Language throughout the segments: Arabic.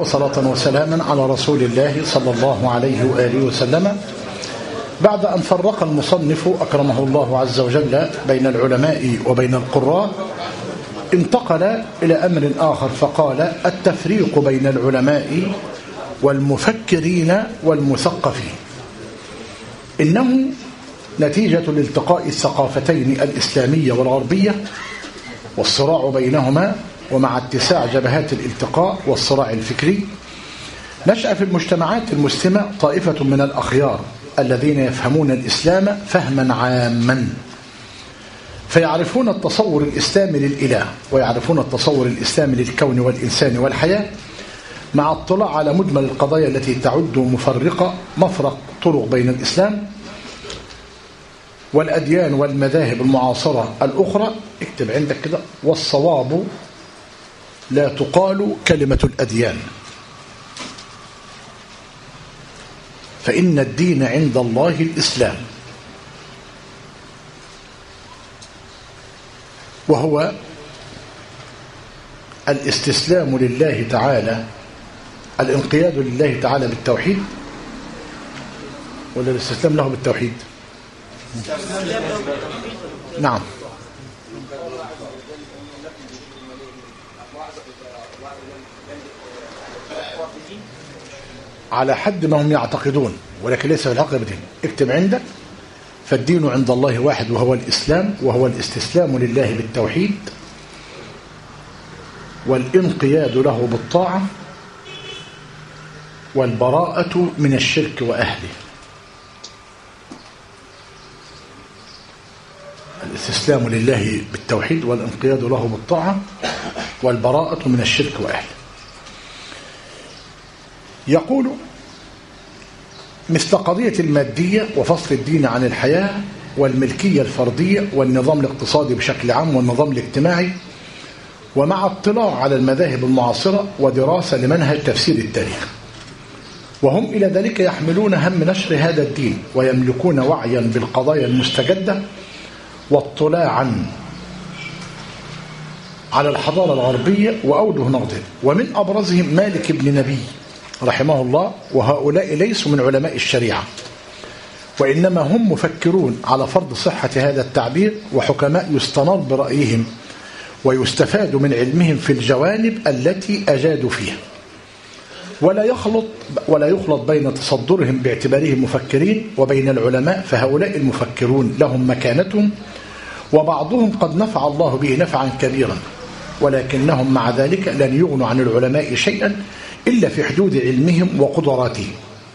وصلاة وسلاما على رسول الله صلى الله عليه وآله وسلم. بعد أن فرق المصنف أكرمه الله عز وجل بين العلماء وبين القراء، انتقل إلى أمر آخر فقال: التفريق بين العلماء والمفكرين والمثقفين إنه نتيجة لالتقاء الثقافتين الإسلامية والغربية والصراع بينهما، ومع اتساع جبهات الالتقاء والصراع الفكري نشأ في المجتمعات المسلمة طائفة من الأخيار الذين يفهمون الإسلام فهما عاما، فيعرفون التصور الإسلامي للإله ويعرفون التصور الإسلامي للكون والإنسان والحياة، مع اطلاع على مجمل القضايا التي تعد مفرق طرق بين الإسلام والأديان والمذاهب المعاصرة الأخرى. اكتب عندك كده: والصواب لا تقال كلمة الأديان، فإن الدين عند الله الإسلام، وهو الاستسلام لله تعالى، الانقياد لله تعالى بالتوحيد، ولا الاستسلام له بالتوحيد؟ نعم، على حد ما هم يعتقدون، ولكن ليس في الحق بدين. اكتب عندك: فالدين عند الله واحد وهو الإسلام، وهو الاستسلام لله بالتوحيد والانقياد له بالطاعة والبراءة من الشرك وأهله. الاستسلام لله بالتوحيد والانقياد له بالطاعة والبراءة من الشرك وأهله. يقول: مثل قضية المادية وفصل الدين عن الحياة والملكية الفردية والنظام الاقتصادي بشكل عام والنظام الاجتماعي، ومع اطلاع على المذاهب المعاصرة ودراسة لمنهج تفسير التاريخ، وهم إلى ذلك يحملون هم نشر هذا الدين ويملكون وعيا بالقضايا المستجدة واطلاعا على الحضارة الغربية وأوجه نقدها، ومن أبرزهم مالك بن نبي رحمه الله. وهؤلاء ليسوا من علماء الشريعة، وإنما هم مفكرون على فرض صحة هذا التعبير، وحكماء يستنار برأيهم ويستفاد من علمهم في الجوانب التي أجادوا فيها، ولا يخلط بين تصدرهم باعتبارهم مفكرين وبين العلماء، فهؤلاء المفكرون لهم مكانتهم، وبعضهم قد نفع الله به نفعا كبيرا، ولكنهم مع ذلك لن يغنوا عن العلماء شيئا إلا في حدود علمهم وقدراتهم.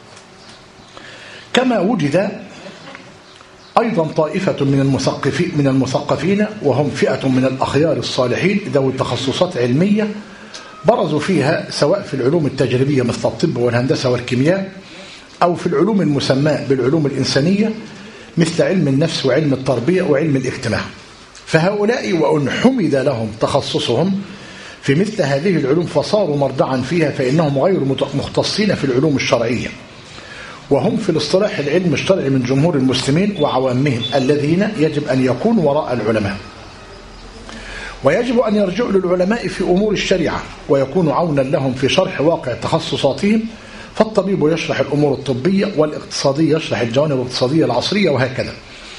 كما وجد أيضا طائفة من المثقفين، وهم فئة من الأخيار الصالحين ذوي تخصصات علمية برزوا فيها، سواء في العلوم التجريبية مثل الطب والهندسة والكيمياء، أو في العلوم المسماة بالعلوم الإنسانية مثل علم النفس وعلم التربية وعلم الاجتماع. فهؤلاء وأن حمد لهم تخصصهم في مثل هذه العلوم فصاروا مرجعا فيها، فإنهم غير مختصين في العلوم الشرعية، وهم في الاصطلاح العلم الشرعي من جمهور المسلمين وعوامهم الذين يجب أن يكونوا وراء العلماء، ويجب أن يرجعوا للعلماء في أمور الشريعة ويكونوا عونا لهم في شرح واقع تخصصاتهم. فالطبيب يشرح الأمور الطبية، والاقتصادي يشرح الجوانب الاقتصادية العصرية، وهكذا.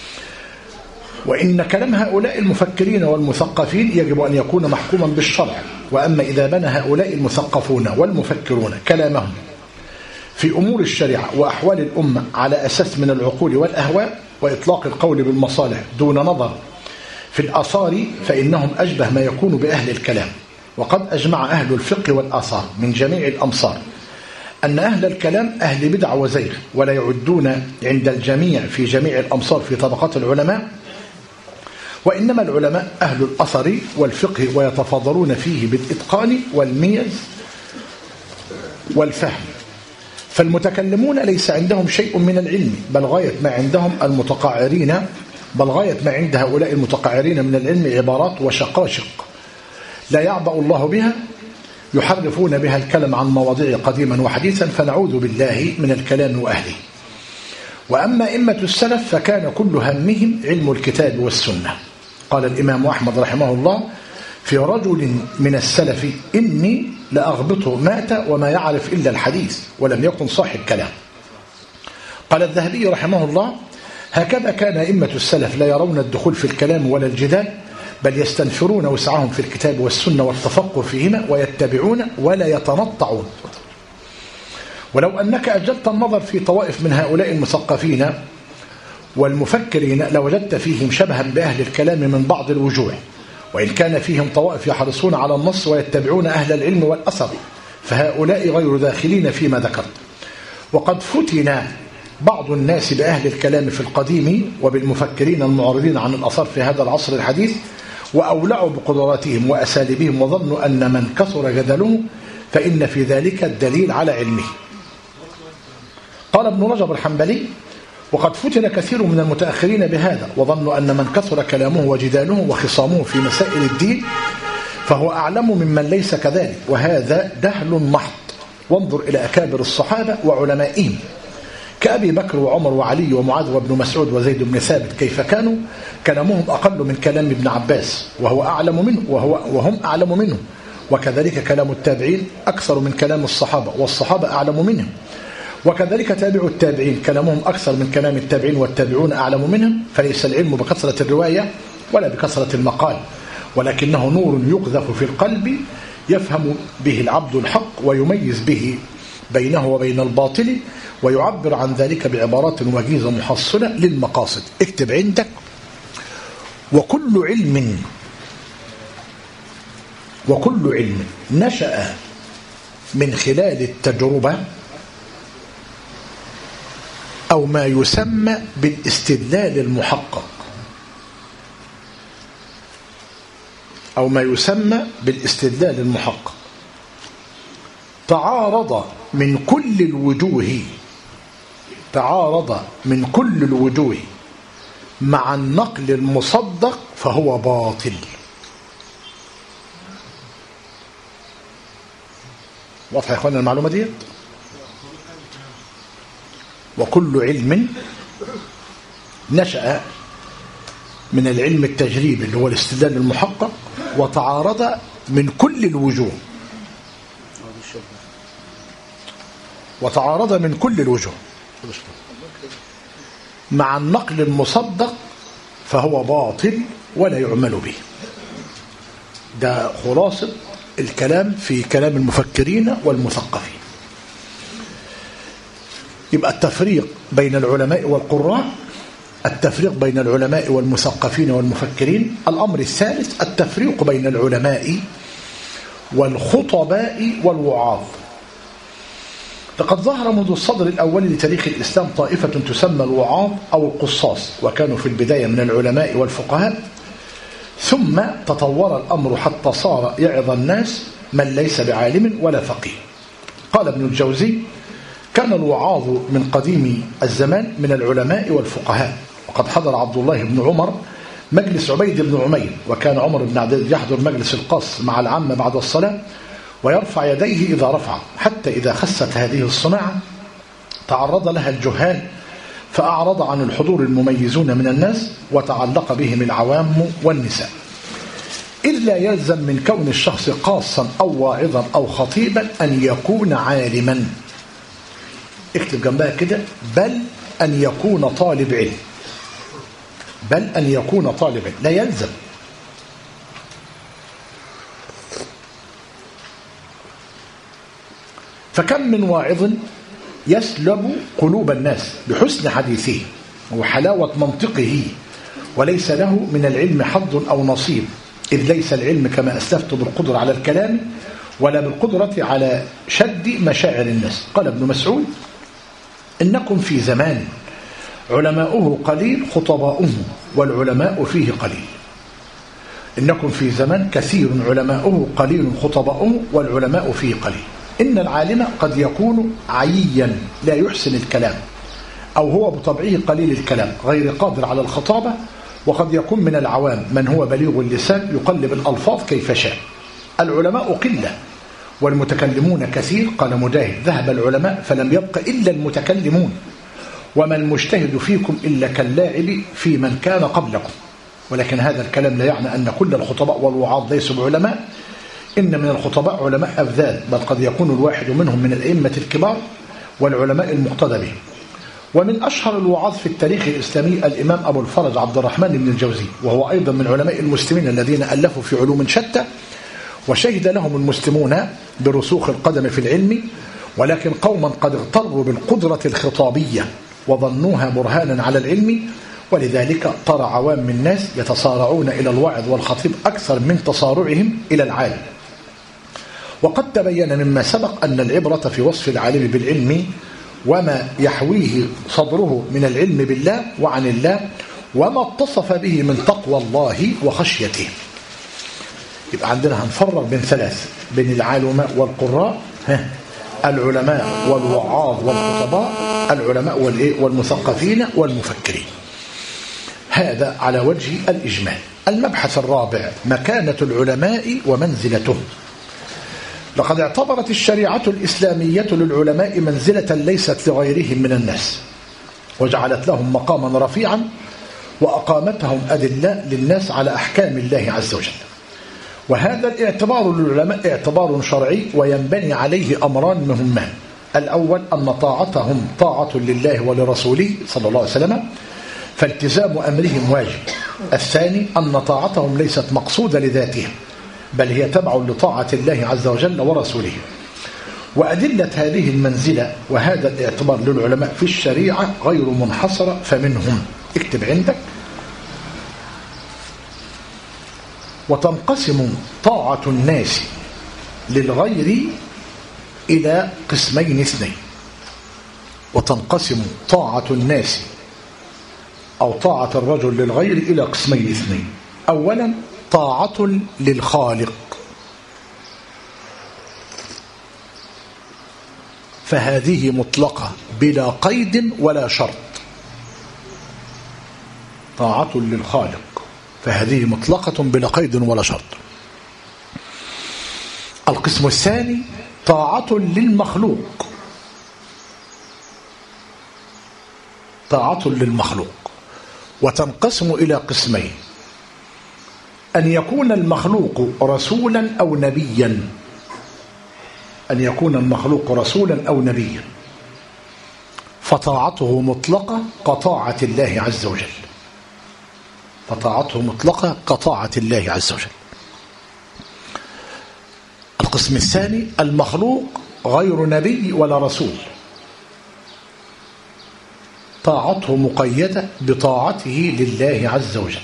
وإن كلام هؤلاء المفكرين والمثقفين يجب أن يكون محكوما بالشرع. وأما إذا بنى هؤلاء المثقفون والمفكرون كلامهم في أمور الشريعة وأحوال الأمة على أساس من العقول والأهواء وإطلاق القول بالمصالح دون نظر في الآثار، فإنهم أشبه ما يكون بأهل الكلام. وقد أجمع أهل الفقه والآثار من جميع الأمصار أن أهل الكلام أهل بدع وزيغ، ولا يعدون عند الجميع في جميع الأمصار في طبقات العلماء، وإنما العلماء أهل الأثر والفقه، ويتفاضلون فيه بالإتقان والميز والفهم. فالمتكلمون ليس عندهم شيء من العلم، بل غاية ما عند هؤلاء المتقعرين من العلم عبارات وشقاشق لا يعبأ الله بها، يحرفون بها الكلام عن مواضيع قديما وحديثا، فنعوذ بالله من الكلام وأهله. وأما أئمة السلف فكان كل همهم علم الكتاب والسنة. قال الإمام أحمد رحمه الله في رجل من السلف: إني لأغبطه مات وما يعرف إلا الحديث ولم يكن صاحب كلام. قال الذهبي رحمه الله: هكذا كان أئمة السلف لا يرون الدخول في الكلام ولا الجدال، بل يستنفرون وسعهم في الكتاب والسنة والتفقه فيهما ويتبعون ولا يتنطعون. ولو أنك أجلت النظر في طوائف من هؤلاء المثقفين والمفكرين لوجدت فيهم شبها بأهل الكلام من بعض الوجوه، وإن كان فيهم طوائف يحرصون على النص ويتبعون أهل العلم والأثر، فهؤلاء غير داخلين فيما ذكرت. وقد فتن بعض الناس بأهل الكلام في القديم وبالمفكرين المعرضين عن الأثر في هذا العصر الحديث، وأولعوا بقدراتهم وأساليبهم، وظنوا أن من كثر جدله فإن في ذلك الدليل على علمه. قال ابن رجب الحنبلي: وقد فتن كثير من المتأخرين بهذا، وظنوا أن من كثر كلامه وجداله وخصامه في مسائل الدين فهو أعلم ممن ليس كذلك، وهذا جهل محض. وانظر إلى أكابر الصحابة وعلمائهم كأبي بكر وعمر وعلي ومعاذ وابن مسعود وزيد بن ثابت، كيف كانوا كلامهم أقل من كلام ابن عباس وهو أعلم منه وهم أعلم منه، وكذلك كلام التابعين أكثر من كلام الصحابة والصحابة أعلم منهم، وكذلك تابع التابعين كلامهم أكثر من كلام التابعين والتابعون أعلم منهم. فليس العلم بكثرة الرواية ولا بكثرة المقال، ولكنه نور يقذف في القلب يفهم به العبد الحق ويميز به بينه وبين الباطل، ويعبر عن ذلك بعبارات وجيزة محصلة للمقاصد. اكتب عندك: وكل علم نشأ من خلال التجربة أو ما يسمى بالاستدلال المحقق، أو ما يسمى بالاستدلال المحقق، تعارض من كل الوجوه مع النقل المصدق فهو باطل. واضح يا اخوانا المعلومة دي؟ وكل علم نشأ من العلم التجريبي اللي هو الاستدلال المحقق، وتعارض من كل الوجوه مع النقل المصدق فهو باطل ولا يعمل به. ده خلاصة الكلام في كلام المفكرين والمثقفين. يبقى التفريق بين العلماء والقراء، التفريق بين العلماء والمثقفين والمفكرين. الأمر الثالث التفريق بين العلماء والخطباء والوعاظ. لقد ظهر منذ الصدر الأول لتاريخ الإسلام طائفة تسمى الوعاظ أو القصاص، وكانوا في البداية من العلماء والفقهاء، ثم تطور الأمر حتى صار يعظ الناس من ليس بعالم ولا فقيه. قال ابن الجوزي: كان الوعاظ من قديم الزمان من العلماء والفقهاء، وقد حضر عبد الله بن عمر مجلس عبيد بن عمير، وكان عمر بن عبد العزيز يحضر مجلس القص مع العامة بعد الصلاة ويرفع يديه إذا رفع، حتى إذا خست هذه الصناعة تعرض لها الجهال فأعرض عن الحضور المميزون من الناس وتعلق بهم العوام والنساء. إذ لا يلزم من كون الشخص قاصا أو واعظا أو خطيبا أن يكون عالما. اكتب جنبها كده: بل أن يكون طالب علم. لا يلزم. فكم من واعظ يسلب قلوب الناس بحسن حديثه وحلاوة منطقه، وليس له من العلم حظ أو نصيب، إذ ليس العلم كما أسلفت بالقدرة على الكلام ولا بالقدرة على شد مشاعر الناس. قال ابن مسعود: إنكم في زمان علماؤه قليل خطباؤه والعلماء فيه قليل. إنكم في زمان كثير علماؤه قليل خطباؤه والعلماء فيه قليل. إن العالم قد يكون عييا لا يحسن الكلام، أو هو بطبعه قليل الكلام غير قادر على الخطابة، وقد يكون من العوام من هو بليغ اللسان يقلب الألفاظ كيف شاء. العلماء قلة والمتكلمون كثير. قال مجاهد: ذهب العلماء فلم يبق إلا المتكلمون، وما المجتهد فيكم إلا كاللاعب في من كان قبلكم. ولكن هذا الكلام لا يعني أن كل الخطباء والوعاظ ليسوا بعلماء، إن من الخطباء علماء أفذاذ، بل قد يكون الواحد منهم من الأئمة الكبار والعلماء المقتدى بهم. ومن أشهر الوعاظ في التاريخ الإسلامي الإمام أبو الفرج عبد الرحمن بن الجوزي، وهو أيضا من علماء المسلمين الذين ألفوا في علوم شتى، وشهد لهم المسلمون برسوخ القدم في العلم، ولكن قوما قد اغتروا بالقدرة الخطابية وظنوها برهانا على العلم، ولذلك ترى عوام الناس يتصارعون إلى الواعظ والخطيب أكثر من تصارعهم إلى العالم. وقد تبين مما سبق أن العبرة في وصف العالم بالعلم وما يحويه صدره من العلم بالله وعن الله، وما اتصف به من تقوى الله وخشيته. يبقى عندنا هنفرق بين ثلاث، بين العلماء والقراء، العلماء والوعاظ والخطباء، العلماء والمثقفين والمفكرين. هذا على وجه الإجمال. المبحث الرابع: مكانة العلماء ومنزلتهم. لقد اعتبرت الشريعة الإسلامية للعلماء منزلة ليست لغيرهم من الناس، وجعلت لهم مقاما رفيعا، وأقامتهم أدلة للناس على أحكام الله عز وجل. وهذا الاعتبار للعلماء اعتبار شرعي، وينبني عليه أمران مهمان: الأول أن طاعتهم طاعة لله ولرسوله صلى الله عليه وسلم، فالتزام أمرهم واجب. الثاني أن طاعتهم ليست مقصودة لذاتهم، بل هي تبع لطاعة الله عز وجل ورسوله. وأدلة هذه المنزلة وهذا الاعتبار للعلماء في الشريعة غير منحصرة، فمنهم، اكتب عندك: وتنقسم طاعة الناس للغير إلى قسمين اثنين. وتنقسم طاعة الناس أو طاعة الرجل للغير إلى قسمين اثنين: أولا طاعة للخالق، فهذه مطلقة بلا قيد ولا شرط. طاعة للخالق فهذه مطلقة بلا قيد ولا شرط. القسم الثاني طاعة للمخلوق، طاعة للمخلوق، وتنقسم إلى قسمين: أن يكون المخلوق رسولا أو نبيا، أن يكون المخلوق رسولا أو نبيا، فطاعته مطلقة كطاعة الله عز وجل، فطاعته مطلقة كطاعة الله عز وجل. القسم الثاني المخلوق غير نبي ولا رسول، طاعته مقيدة بطاعته لله عز وجل.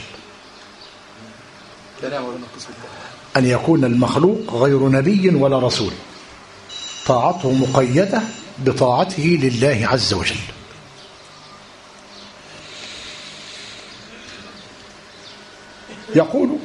أن يكون المخلوق غير نبي ولا رسول، طاعته مقيدة بطاعته لله عز وجل. يقول: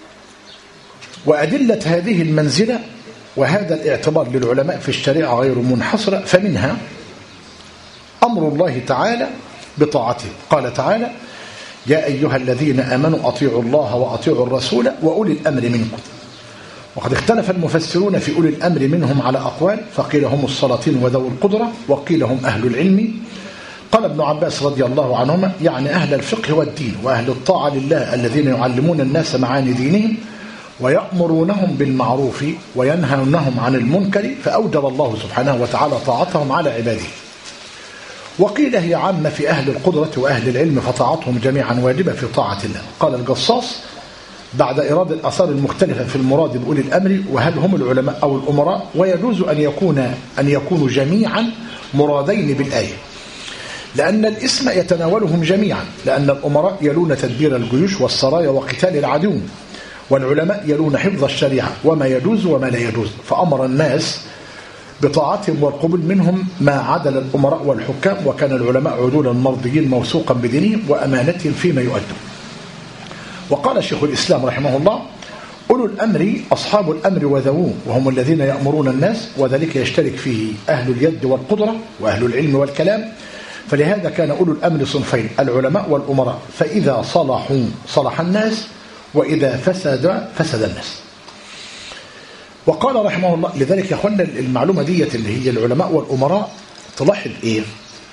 وأدلة هذه المنزلة وهذا الاعتبار للعلماء في الشريعة غير منحصرة، فمنها أمر الله تعالى بطاعته. قال تعالى: يا أيها الذين آمنوا أطيعوا الله وأطيعوا الرسول وأولي الأمر منكم. وقد اختلف المفسرون في أولي الأمر منهم على أقوال، فقيل هم السلاطين وذوي القدرة، وقيل هم أهل العلم. قال ابن عباس رضي الله عنهما: يعني أهل الفقه والدين وأهل الطاعة لله الذين يعلمون الناس معاني دينهم ويأمرونهم بالمعروف وينهونهم عن المنكر، فأوجب الله سبحانه وتعالى طاعتهم على عباده. وقيل هي عامة في أهل القدرة وأهل العلم، فطاعتهم جميعا واجبة في طاعة الله. قال الجصاص بعد إرادة الآثار المختلفة في المراد بأولي الأمر وهل هم العلماء أو الأمراء، ويجوز أن يكونوا جميعا مرادين بالآية، لأن الاسم يتناولهم جميعا، لأن الأمراء يلون تدبير الجيوش والسرايا وقتال العدو، والعلماء يلون حفظ الشريعة وما يجوز وما لا يجوز، فأمر الناس بطاعتهم والقبول منهم ما عدل الأمراء والحكام، وكان العلماء عدولا مرضيين موثوقا بدينهم وأمانتهم فيما يؤدون. وقال شيخ الإسلام رحمه الله: أولو الأمر أصحاب الأمر وذووه، وهم الذين يأمرون الناس، وذلك يشترك فيه أهل اليد والقدرة وأهل العلم والكلام. فلهذا كان أولو الأمر صنفين: العلماء والأمراء، فإذا صلحوا صلح الناس، وإذا فسد الناس. وقال رحمه الله: لذلك يا أخوانا المعلومة دي اللي هي العلماء والأمراء تلاحظ إيه؟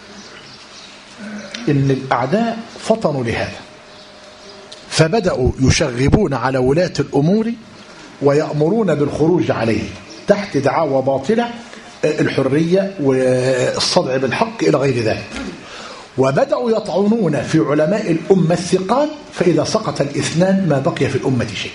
إن الأعداء فطنوا لهذا، فبدأوا يشغبون على ولاة الأمور ويأمرون بالخروج عليه تحت دعاوى باطلة، الحرية والصدع بالحق إلى غير ذلك. وبدأوا يطعنون في علماء الأمة الثقات، فإذا سقط الاثنان ما بقي في الأمة شيء.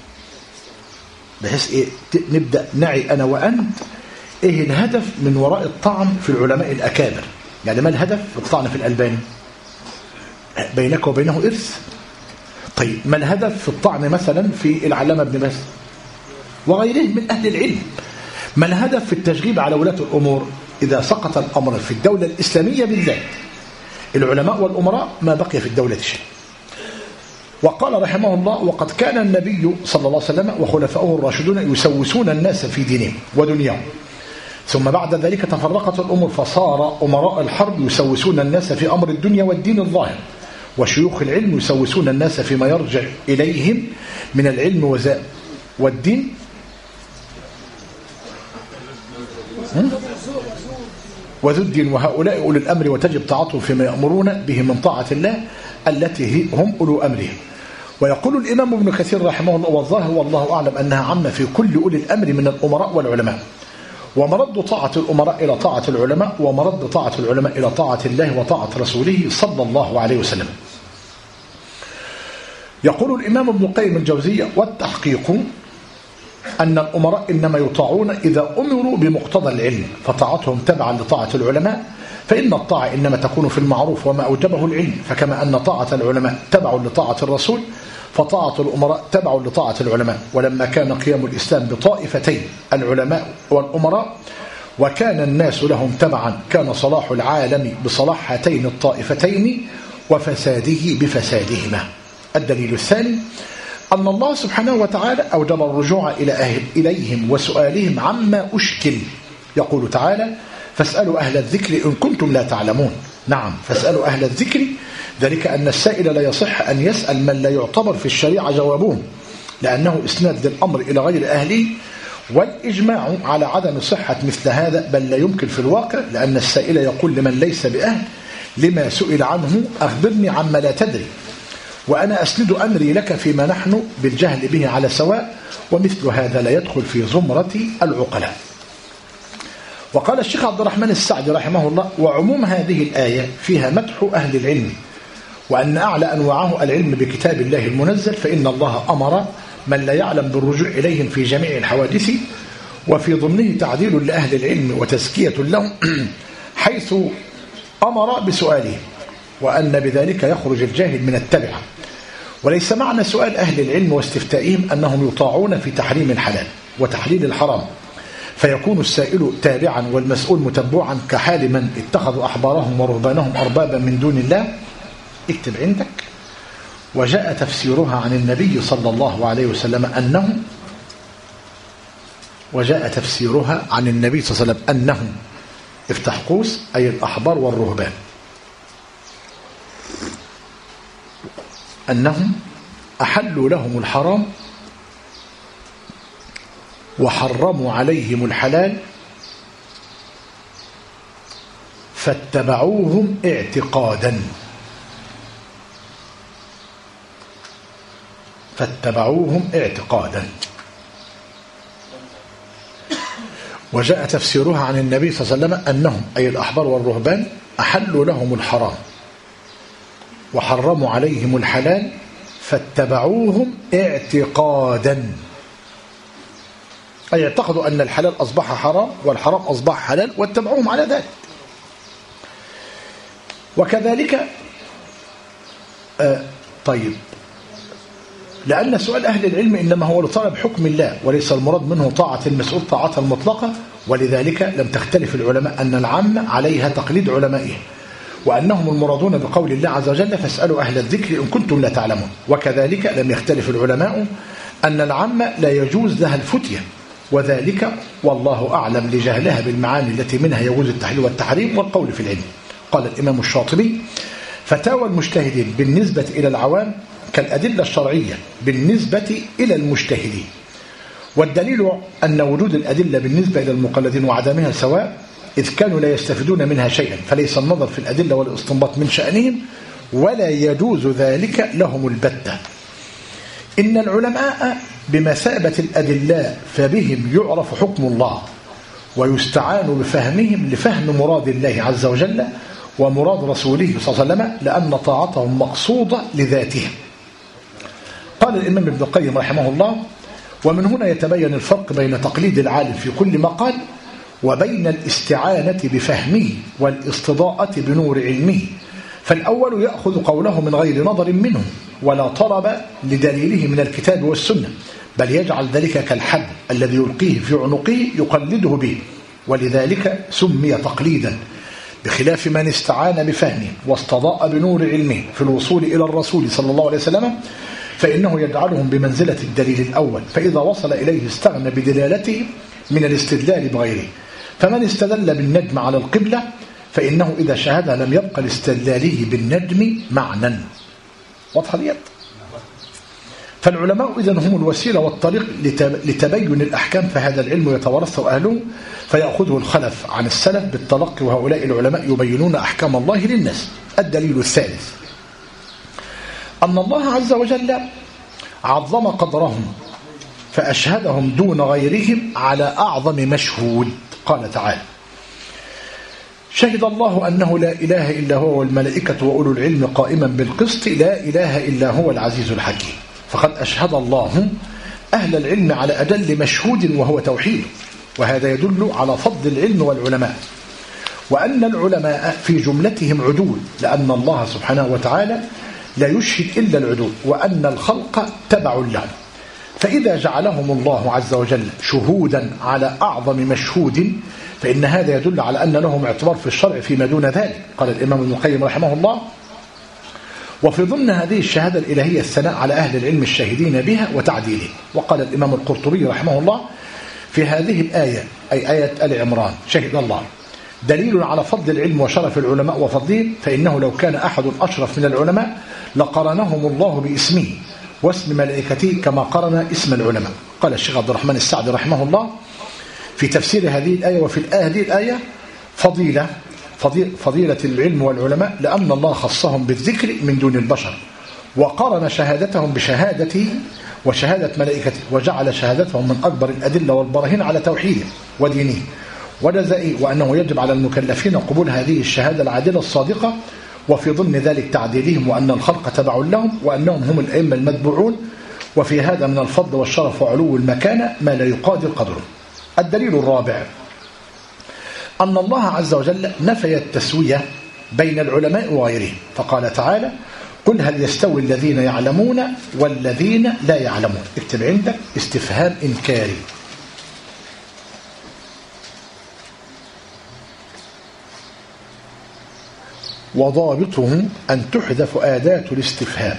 بحيث نبدأ نعي أنا وأنت إيه الهدف من وراء الطعن في العلماء الأكابر. يعني ما الهدف في الطعن في الألباني؟ بينك وبينه إرث. طيب ما الهدف في الطعن مثلا في العلامة ابن باز وغيره من أهل العلم؟ ما الهدف في التشغيب على ولاة الأمور؟ إذا سقط الأمر في الدولة الإسلامية بالذات، العلماء والأمراء ما بقي في الدولة شيء. وقال رحمه الله: وقد كان النبي صلى الله عليه وسلم وخلفاؤه الراشدون يسوسون الناس في دينهم ودنياهم، ثم بعد ذلك تفرقت الأمور فصار أمراء الحرب يسوسون الناس في أمر الدنيا والدين الظاهر، وشيوخ العلم يسوسون الناس فيما يرجع إليهم من العلم والدين وذو الدين، وهؤلاء أولي الأمر، وتجب طاعتهم فيما يأمرون به من طاعة الله التي هم أولو أمرهم. ويقول الإمام ابن كثير رحمه الله: والظاهر والله أعلم أنها عامة في كل أولي الأمر من الأمراء والعلماء، ومرد طاعة الأمراء إلى طاعة العلماء، ومرد طاعة العلماء إلى طاعة الله وطاعة رسوله صلى الله عليه وسلم. يقول الإمام ابن القيم الجوزية: والتحقيق أن الأمراء إنما يطاعون إذا أمروا بمقتضى العلم، فطاعتهم تبعا لطاعة العلماء، فإن الطاعة إنما تكون في المعروف وما أوجبه العلم، فكما أن طاعة العلماء تبع لطاعة الرسول، فطاعة الأمراء تبع لطاعة العلماء. ولما كان قيام الإسلام بطائفتين العلماء والأمراء وكان الناس لهم تبعا، كان صلاح العالم بصلاح هاتين الطائفتين وفساده بفسادهما. الدليل الثاني أن الله سبحانه وتعالى أوجب الرجوع إليهم وسؤالهم عما أشكل. يقول تعالى: فاسألوا أهل الذكر إن كنتم لا تعلمون. نعم، فاسألوا أهل الذكر، ذلك أن السائل لا يصح أن يسأل من لا يعتبر في الشريعة جوابهم، لأنه إسناد للأمر إلى غير أهله، والإجماع على عدم صحة مثل هذا بل لا يمكن في الواقع، لأن السائل يقول لمن ليس بأهل لما سئل عنه: أخبرني عما لا تدري، وأنا أسند أمري لك فيما نحن بالجهل به على سواء، ومثل هذا لا يدخل في زمرة العقلاء. وقال الشيخ عبد الرحمن السعدي رحمه الله: وعموم هذه الآية فيها مدح أهل العلم، وأن أعلى أنواعه العلم بكتاب الله المنزل، فإن الله أمر من لا يعلم بالرجوع إليهم في جميع الحوادث، وفي ضمنه تعديل لأهل العلم وتزكية لهم حيث أمر بسؤالهم، وأن بذلك يخرج الجاهل من التبعة. وليس معنى سؤال أهل العلم واستفتائهم أنهم يطاعون في تحريم الحلال وتحليل الحرام، فيكون السائل تابعا والمسؤول متبوعا، كحال من اتخذوا أحبارهم ورهبانهم أربابا من دون الله. اكتب عندك: وجاء تفسيرها عن النبي صلى الله عليه وسلم أنهم أنهم افتح قوس أي الأحبار والرهبان، أنهم أحلوا لهم الحرام وحرموا عليهم الحلال، فاتبعوهم اعتقادا. وجاء تفسيرها عن النبي صلى الله عليه وسلم أنهم أي الأحبار والرهبان أحلوا لهم الحرام وحرموا عليهم الحلال، فاتبعوهم اعتقادا، أي اعتقدوا أن الحلال أصبح حرام والحرام أصبح حلال واتبعوهم على ذلك. وكذلك طيب، لأن سؤال أهل العلم إنما هو لطلب حكم الله، وليس المراد منه طاعة المسؤول طاعة المطلقة، ولذلك لم تختلف العلماء أن العامة عليها تقليد علمائه، وأنهم المرادون بقول الله عز وجل: فاسألوا أهل الذكر إن كنتم لا تعلمون. وكذلك لم يختلف العلماء أن العامة لا يجوز لها الفتية، وذلك والله أعلم لجهلها بالمعاني التي منها يجوز التحليل والتحريم والقول في العلم. قال الإمام الشاطبي: فتاوى المجتهدين بالنسبة إلى العوام كالأدلة الشرعية بالنسبة إلى المجتهدين، والدليل أن وجود الأدلة بالنسبة إلى المقلدين وعدمها سواء، إذ كانوا لا يستفيدون منها شيئا، فليس النظر في الأدلة والاستنباط من شأنهم، ولا يجوز ذلك لهم البتة. إن العلماء بمثابة الأدلاء، فبهم يعرف حكم الله ويستعان بفهمهم لفهم مراد الله عز وجل ومراد رسوله صلى الله عليه وسلم، لأن طاعتهم مقصودة لذاتهم. قال الإمام ابن القيم رحمه الله: ومن هنا يتبين الفرق بين تقليد العالم في كل مقال وبين الاستعانة بفهمه والاستضاءة بنور علمه. فالأول يأخذ قوله من غير نظر منه ولا طلب لدليله من الكتاب والسنة، بل يجعل ذلك كالحبل الذي يلقيه في عنقه يقلده به، ولذلك سمي تقليدا، بخلاف من استعان بفهمه واستضاء بنور علمه في الوصول إلى الرسول صلى الله عليه وسلم، فإنه يجعلهم بمنزلة الدليل الأول، فإذا وصل إليه استغنى بدلالته من الاستدلال بغيره. فمن استدل بالنجم على القبلة فإنه إذا شاهدها لم يبقى لاستدلاله بالنجم معنى. واضحة ديت؟ فالعلماء إذن هم الوسيلة والطريق لتبين الأحكام، فهذا العلم يتورثه أهله فيأخذه الخلف عن السلف بالتلقي، وهؤلاء العلماء يبينون أحكام الله للناس. الدليل الثالث أن الله عز وجل عظم قدرهم فأشهدهم دون غيرهم على أعظم مشهود. قال تعالى: شهد الله أنه لا إله إلا هو والملائكة وأولو العلم قائما بالقسط لا إله إلا هو العزيز الحكيم. فقد أشهد الله أهل العلم على أجل مشهود وهو توحيد، وهذا يدل على فضل العلم والعلماء، وأن العلماء في جملتهم عدول، لأن الله سبحانه وتعالى لا يشهد إلا العدول، وأن الخلق تبع لهم. فإذا جعلهم الله عز وجل شهودا على أعظم مشهود فإن هذا يدل على أن لهم اعتبار في الشرع فيما دون ذلك. قال الإمام ابن القيم رحمه الله: وفي ضمن هذه الشهادة الإلهية الثناء على أهل العلم الشاهدين بها وتعديله. وقال الإمام القرطبي رحمه الله في هذه الآية، أي آية آل عمران: شهد الله دليل على فضل العلم وشرف العلماء وفضلهم، فإنه لو كان أحد أشرف من العلماء لقرنهم الله باسمه واسم ملائكته كما قرن اسم العلماء. قال الشيخ عبد الرحمن السعدي رحمه الله في تفسير هذه الآية: وفي هذه الآية فضيلة العلم والعلماء، لأن الله خصهم بالذكر من دون البشر، وقارن شهادتهم بشهادته وشهادة ملائكته، وجعل شهادتهم من أكبر الأدلة والبراهين على توحيده ودينه وجزائه، وأنه يجب على المكلفين قبول هذه الشهادة العادلة الصادقة، وفي ضمن ذلك تعديلهم، وأن الخلق تبع لهم، وأنهم هم الأئمة المتبوعون، وفي هذا من الفضل والشرف وعلو المكانة ما لا يقادر قدره. الدليل الرابع أن الله عز وجل نفي التسوية بين العلماء وغيرهم، فقال تعالى: قل هل يستوي الذين يعلمون والذين لا يعلمون. اكتب عندك استفهام إنكاري. وضابطه أن تحذف أداة الاستفهام،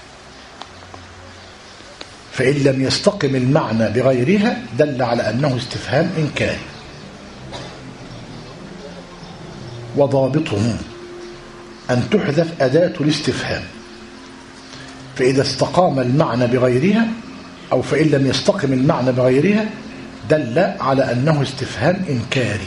فإن لم يستقم المعنى بغيرها دل على أنه استفهام إنكاري. وضابطه أن تحذف أداة الاستفهام، فإذا استقام المعنى بغيرها أو فإن لم يستقم المعنى بغيرها دل على أنه استفهام إنكاري.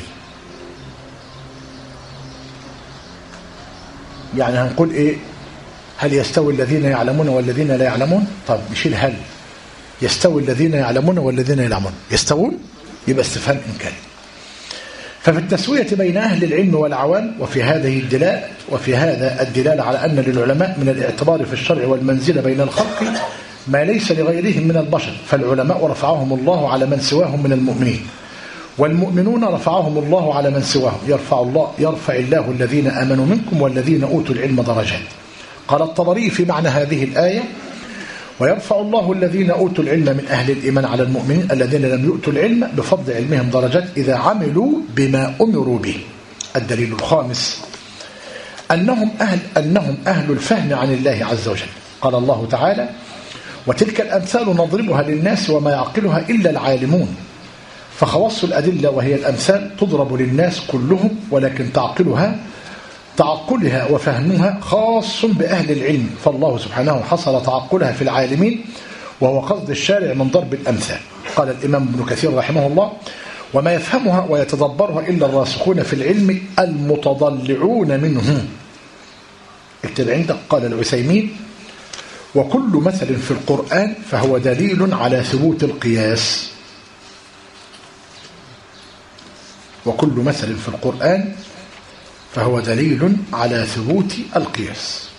يعني هنقول إيه؟ هل يستوي الذين يعلمون والذين لا يعلمون؟ طب نشيل هل. يستوي الذين يعلمون والذين يعلمون، يستوون، يبقى استفهام إنكاري. ففي التسوية بين أهل العلم والعوام وفي هذا الدلالة على أن للعلماء من الاعتبار في الشرع والمنزلة بين الخلق ما ليس لغيرهم من البشر، فالعلماء رفعهم الله على من سواهم من المؤمنين، والمؤمنون رفعهم الله على من سواهم، يرفع الله الذين آمنوا منكم والذين أوتوا العلم درجات. قال الطبري في معنى هذه الآية: ويرفع الله الذين أوتوا العلم من أهل الإيمان على المؤمنين الذين لم يؤتوا العلم بفضل علمهم درجات إذا عملوا بما أمروا به. الدليل الخامس أنهم أهل الفهم عن الله عز وجل. قال الله تعالى: وتلك الأمثال نضربها للناس وما يعقلها إلا العالمون. فخواص الأدلة وهي الأمثال تضرب للناس كلهم، ولكن تعقلها وفهمها خاص بأهل العلم، فالله سبحانه حصل تعقلها في العالمين، وهو قصد الشارع من ضرب الأمثال. قال الإمام ابن كثير رحمه الله: وما يفهمها ويتدبرها إلا الراسخون في العلم المتضلعون منه. اكتب عندك. قال العثيمين: وكل مثل في القرآن فهو دليل على ثبوت القياس. وكل مثل في القرآن فهو دليل على ثبوت القياس.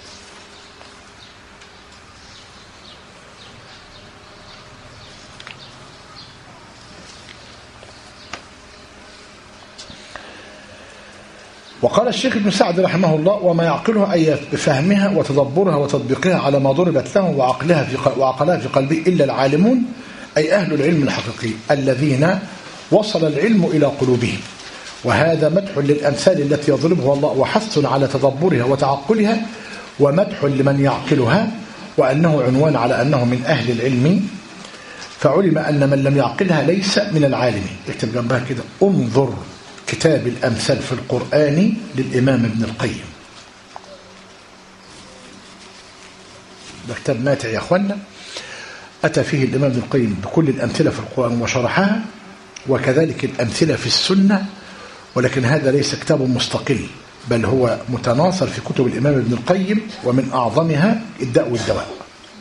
وقال الشيخ ابن سعد رحمه الله: وما يعقلها أي بفهمها وتدبرها وتطبيقها على ما ضربت له وعقلها في قلبه إلا العالمون، أي أهل العلم الحقيقي الذين وصل العلم إلى قلوبهم. وهذا مدح للأمثال التي يضربها الله، وحث على تدبرها وتعقلها، ومدح لمن يعقلها، وأنه عنوان على أنه من أهل العلم. فعلم أن من لم يعقلها ليس من العالمين. اكتب جنبها كده: انظر كتاب الأمثال في القرآن للإمام ابن القيم. ده كتاب ماتع يا أخوانا، أتى فيه الإمام ابن القيم بكل الأمثلة في القرآن وشرحها، وكذلك الأمثلة في السنة. ولكن هذا ليس كتاب مستقل، بل هو متناثر في كتب الإمام ابن القيم، ومن أعظمها الداء والدواء.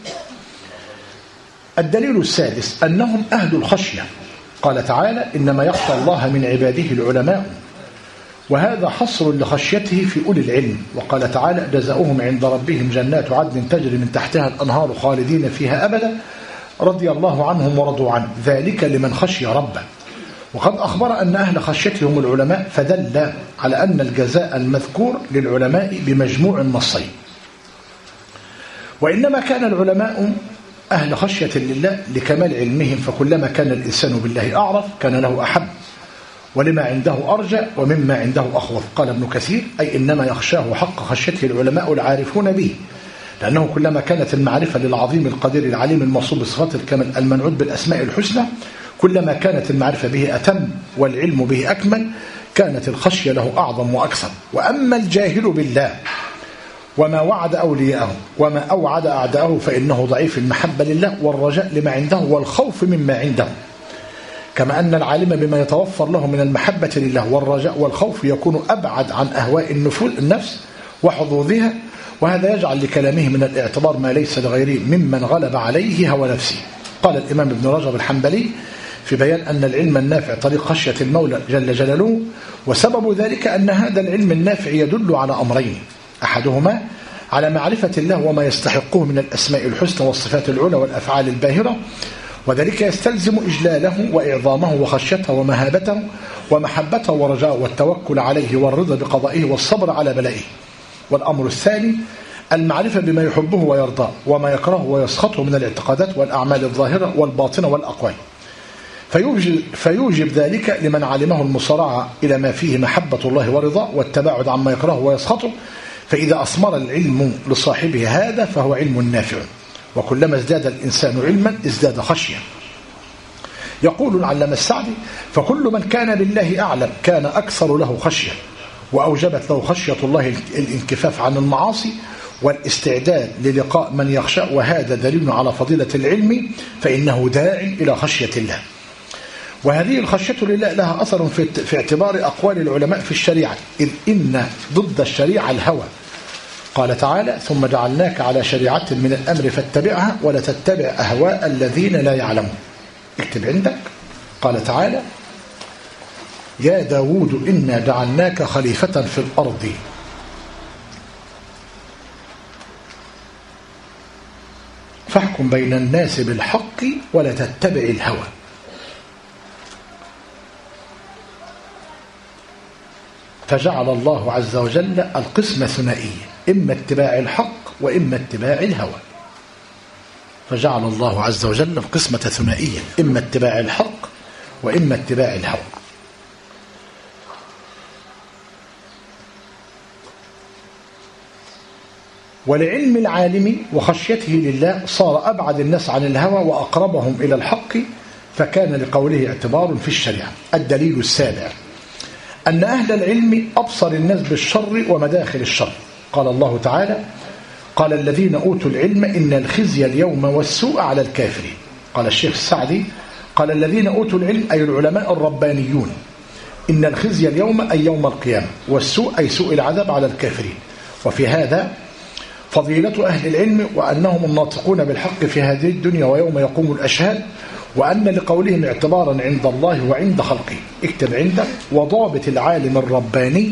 الدليل السادس أنهم أهل الخشية. قال تعالى: إنما يخشى الله من عباده العلماء، وهذا حصر لخشيته في أولي العلم. وقال تعالى: جزاؤهم عند ربهم جنات عدن تجري من تحتها الأنهار خالدين فيها أبدا رضي الله عنهم ورضوا عنه ذلك لمن خشي ربه. وقد أخبر أن أهل خشيتهم العلماء، فدل على أن الجزاء المذكور للعلماء بمجموع النصين. وإنما كان العلماء أهل خشية لله لكمال علمهم، فكلما كان الإنسان بالله أعرف كان له أحب، ولما عنده أرجى، ومما عنده أخوف. قال ابن كثير: أي إنما يخشاه حق خشيته العلماء العارفون به، لأنه كلما كانت المعرفة للعظيم القدير العليم الموصوف بصفات الكمال المنعوت بالأسماء الحسنى، كلما كانت المعرفة به أتم والعلم به أكمل، كانت الخشية له أعظم وأكثر. وأما الجاهل بالله وما وعد أولياءه وما أوعد أعداءه فإنه ضعيف المحبة لله والرجاء لما عنده والخوف مما عنده. كما أن العالم بما يتوفر له من المحبة لله والرجاء والخوف يكون أبعد عن أهواء النفس وحظوظها، وهذا يجعل لكلامه من الاعتبار ما ليس لغيره ممن غلب عليه هوى نفسه. قال الإمام ابن رجب الحنبلي في بيان أن العلم النافع طريق خشية المولى جل جلاله، وسبب ذلك أن هذا العلم النافع يدل على أمرين: أحدهما على معرفة الله وما يستحقه من الأسماء الحسنى والصفات العلى والأفعال الباهرة، وذلك يستلزم إجلاله وإعظامه وخشيته ومهابته ومحبته ورجاءه والتوكل عليه والرضا بقضائه والصبر على بلائه. والأمر الثاني المعرفة بما يحبه ويرضاه وما يكرهه ويسخطه من الاعتقادات والأعمال الظاهرة والباطنة والأقوال، فيوجب ذلك لمن علمه المصارعة إلى ما فيه محبة الله ورضاه والتباعد عما يكرهه ويسخطه. فإذا أثمر العلم لصاحبه هذا فهو علم نافع، وكلما ازداد الإنسان علما ازداد خشية. يقول العلامة السعدي: فكل من كان بالله أعلم كان أكثر له خشية، وأوجبت له خشية الله الانكفاف عن المعاصي والاستعداد للقاء من يخشى، وهذا دليل على فضيلة العلم، فإنه داع إلى خشية الله. وهذه الخشية لله لها أثر في اعتبار أقوال العلماء في الشريعة، إذ إن ضد الشريعة الهوى. قال تعالى: ثم جعلناك على شريعة من الأمر فاتبعها ولا تتبع أهواء الذين لا يعلمون. اكتب عندك. قال تعالى: يا داود إنا جعلناك خليفة في الأرض فاحكم بين الناس بالحق ولا تتبع الهوى. فجعل الله عز وجل القسمة ثنائية: إما اتباع الحق وإما اتباع الهوى. فجعل الله عز وجل القسمة ثنائية: إما اتباع الحق وإما اتباع الهوى. ولعلم العالم وخشيته لله صار أبعد الناس عن الهوى وأقربهم إلى الحق، فكان لقوله اعتبار في الشريعة. الدليل السابع أن أهل العلم أبصر الناس بالشر ومداخل الشر. قال الله تعالى: قال الذين أوتوا العلم إن الخزي اليوم والسوء على الكافرين. قال الشيخ السعدي: قال الذين أوتوا العلم أي العلماء الربانيون، إن الخزي اليوم أي يوم القيامة، والسوء أي سوء العذاب على الكافرين. وفي هذا فضيلة أهل العلم وأنهم الناطقون بالحق في هذه الدنيا ويوم يقوم الأشهاد، وأن لقولهم اعتبارا عند الله وعند خلقه. اكتب عندك: وضابط العالم الرباني،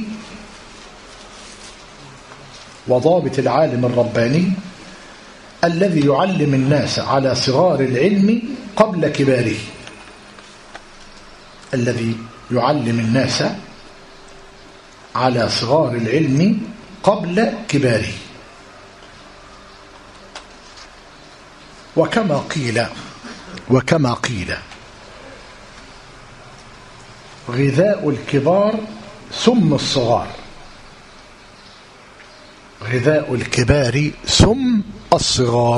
وضابط العالم الرباني الذي يعلم الناس على صغار العلم قبل كباره، الذي يعلم الناس على صغار العلم قبل كباره. وكما قيل غذاء الكبار سم الصغار، غذاء الكبار سم الصغار.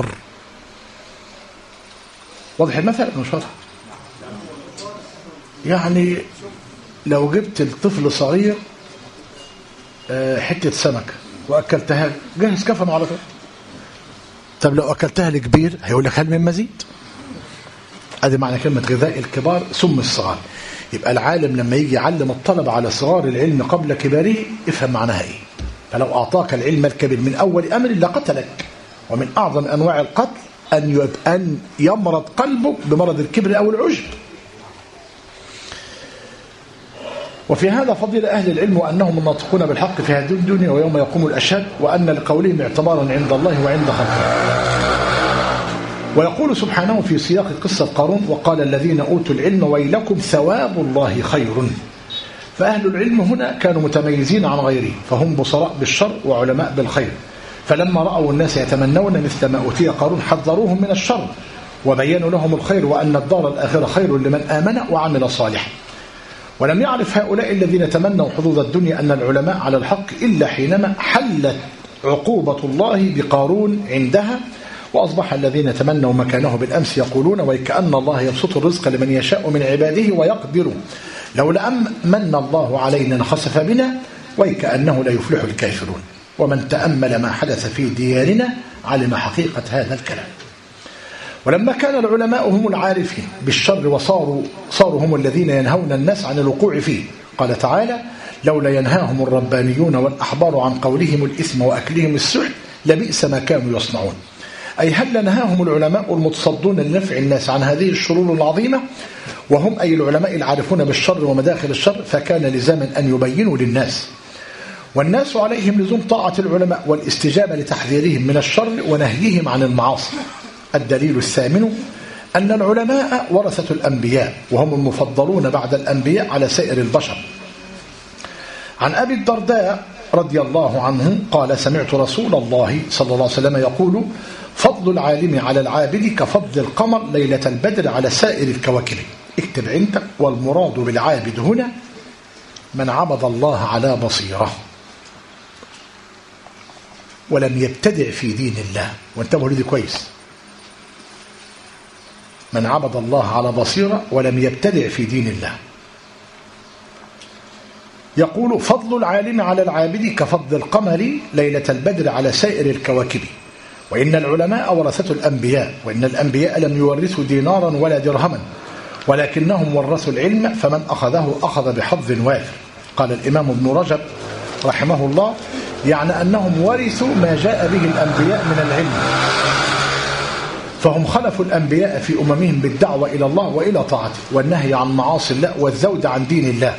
واضح المثل مش واضح؟ يعني لو جبت الطفل صغير حتة سمكة وأكلتها جهز كفن على طول. طب لو أكلتها لكبير هيقول لك هل من مزيد؟ ادي معنى كلمة غذاء الكبار سم الصغار. يبقى العالم لما يجي يعلم الطلبة على صغار العلم قبل كباره افهم معناها ايه. فلو أعطاك العلم الكبير من أول أمر لقتلك، ومن أعظم أنواع القتل أن يمرض قلبك بمرض الكبر أو العجب. وفي هذا فضل أهل العلم وأنهم الناطقون بالحق في هذه الدنيا ويوم يقوم الأشهاد، وأن لقولهم اعتبارا عند الله وعند خلقه. ويقول سبحانه في سياق قصة قارون: وقال الذين أوتوا العلم ويلكم ثواب الله خير. فأهل العلم هنا كانوا متميزين عن غيره، فهم بصراء بالشر وعلماء بالخير. فلما رأوا الناس يتمنون مثل ما أوتي قارون حذروهم من الشر وبينوا لهم الخير، وأن الدار الآخرة خير لمن آمن وعمل صالحا. ولم يعرف هؤلاء الذين تمنوا حظوظ الدنيا أن العلماء على الحق إلا حينما حلت عقوبة الله بقارون عندها، وأصبح الذين تمنوا مكانه بالأمس يقولون: وكأن الله يبسط الرزق لمن يشاء من عباده ويقدر، لولا من الله علينا لخسف بنا، وكأنه لا يفلح الكافرون. ومن تأمل ما حدث في ديارنا علم حقيقة هذا الكلام. ولما كان العلماء هم العارفين بالشر وصاروا هم الذين ينهون الناس عن الوقوع فيه، قال تعالى: لولا ينهاهم الربانيون والأحبار عن قولهم الإثم وأكلهم السحت لبئس ما كانوا يصنعون. أي هل نهاهم العلماء المتصدون لنفع الناس عن هذه الشرور العظيمة، وهم أي العلماء العارفون بالشر ومداخل الشر، فكان لزاما أن يبينوا للناس، والناس عليهم لزوم طاعة العلماء والاستجابة لتحذيرهم من الشر ونهيهم عن المعاصي. الدليل الثامن أن العلماء ورثة الأنبياء، وهم المفضلون بعد الأنبياء على سائر البشر. عن أبي الدرداء رضي الله عنه قال: سمعت رسول الله صلى الله عليه وسلم يقول: فضل العالم على العابد كفضل القمر ليلة البدر على سائر الكواكب. اكتب عندك: والمراد بالعابد هنا من عبد الله على بصيرة ولم يبتدع في دين الله. وانتبهوا لدي كويس: من عبد الله على بصيرة ولم يبتدع في دين الله. يقول: فضل العالم على العابد كفضل القمر ليلة البدر على سائر الكواكب. وإن العلماء ورثة الأنبياء، وإن الأنبياء لم يورثوا دينارا ولا درهما، ولكنهم ورثوا العلم، فمن أخذه أخذ بحظ وافر. قال الإمام ابن رجب رحمه الله: يعني أنهم ورثوا ما جاء به الأنبياء من العلم، فهم خلفوا الأنبياء في أممهم بالدعوة إلى الله وإلى طاعته والنهي عن معاصي الله والزود عن دين الله.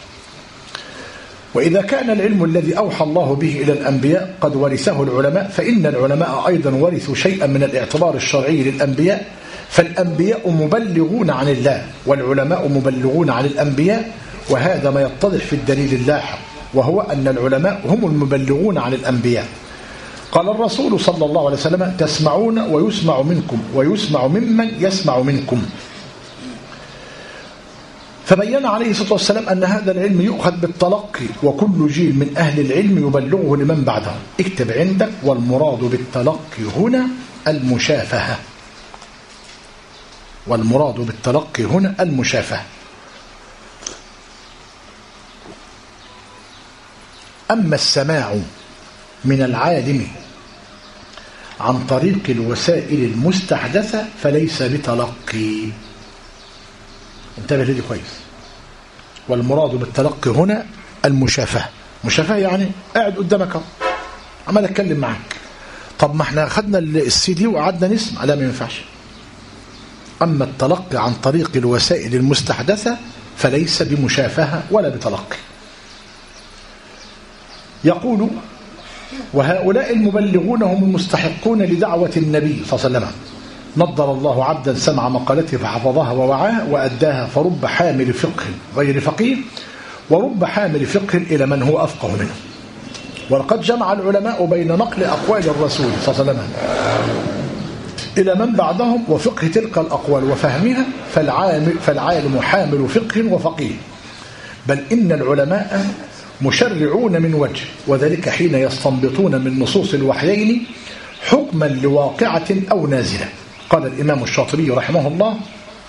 وإذا كان العلم الذي أوحى الله به إلى الأنبياء قد ورثه العلماء، فإن العلماء أيضا ورثوا شيئا من الاعتبار الشرعي للأنبياء. فالأنبياء مبلغون عن الله والعلماء مبلغون عن الأنبياء، وهذا ما يتضح في الدليل اللاحق، وهو أن العلماء هم المبلغون عن الأنبياء. قال الرسول صلى الله عليه وسلم: تسمعون ويسمع منكم ويسمع ممن يسمع منكم. فبين عليه الصلاة والسلام أن هذا العلم يؤخذ بالتلقي، وكل جيل من أهل العلم يبلغه لمن بعده. اكتب عندك: والمراد بالتلقي هنا المشافهة. والمراد بالتلقي هنا المشافهة. أما السماع من العالم عن طريق الوسائل المستحدثة فليس بتلقي. انتبه لدي كويس. والمراد بالتلقي هنا المشافهة. مشافهة يعني قاعد قدامك عمال اتكلم معك، طب ما احنا أخذنا السي دي وقعدنا نسمع، لا ما ينفعش. أما التلقي عن طريق الوسائل المستحدثة فليس بمشافهة ولا بتلقي. يقول: وهؤلاء المبلغون هم المستحقون لدعوة النبي صلى الله عليه وسلم. نضر الله عبدا سمع مقالته فحفظها ووعاها وأداها، فرب حامل فقه غير فقيه ورب حامل فقه إلى من هو أفقه منه. ولقد جمع العلماء بين نقل أقوال الرسول صلى الله عليه وسلم إلى من بعدهم وفقه تلك الأقوال وفهمها، فالعالم حامل فقه وفقيه. بل إن العلماء مشرعون من وجه، وذلك حين يستنبطون من نصوص الوحيين حكما لواقعة أو نازلة. قال الإمام الشاطبي رحمه الله: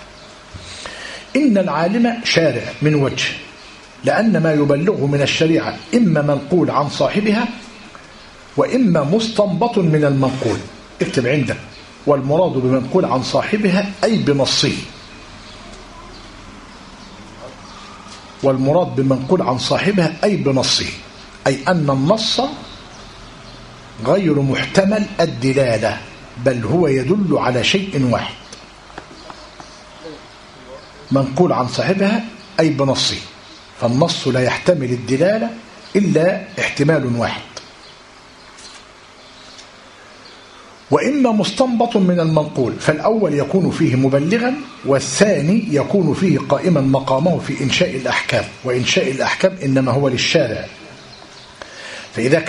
إن العالم شارع من وجه، لأن ما يبلغه من الشريعة إما منقول عن صاحبها وإما مستنبط من المنقول. اكتب عندك: والمراد بمنقول عن صاحبها أي بنصه. والمراد بمنقول عن صاحبها أي بنصه، أي أن النص غير محتمل الدلالة، بل هو يدل على شيء واحد. منقول عن صاحبها أي بنصه، فالنص لا يحتمل الدلالة إلا احتمال واحد. وإما مستنبط من المنقول، فالأول يكون فيه مبلغا، والثاني يكون فيه قائما مقامه في إنشاء الأحكام، وإنشاء الأحكام إنما هو للشارع. فإذا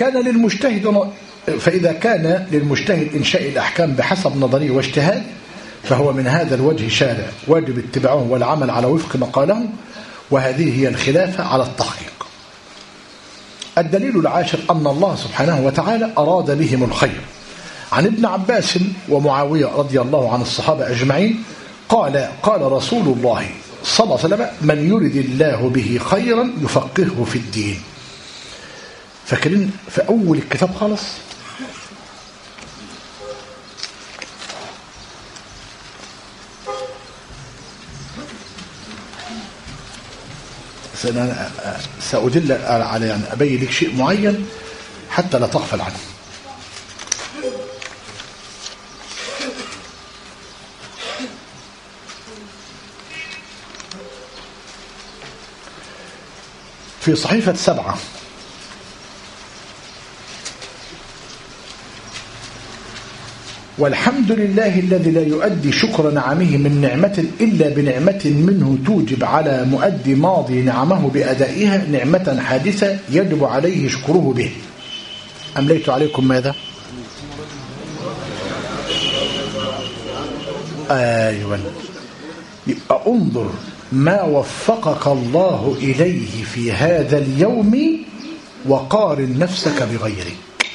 كان للمجتهد إنشاء الأحكام بحسب نظريه واجتهاد، فهو من هذا الوجه شارع واجب اتباعه والعمل على وفق مقاله، وهذه هي الخلافة على التحقيق. الدليل العاشر أن الله سبحانه وتعالى أراد بهم الخير. عن ابن عباس ومعاوية رضي الله عن الصحابة أجمعين قال رسول الله صلى الله عليه وسلم: من يرد الله به خيرا يفقهه في الدين. فاكرين في أول الكتاب خالص سأدل على يعني أبين لك شيء معين حتى لا تغفل عنه. في صحيفة 7 والحمد لله الذي لا يؤدي شكر نعمه من نعمة إلا بنعمة منه توجب على مؤدي ماضي نعمه بأدائها نعمة حادثة يجب عليه شكره به. أمليت عليكم ماذا؟ أيوة. يبقى انظر ما وفقك الله إليه في هذا اليوم وقارن نفسك بغيرك،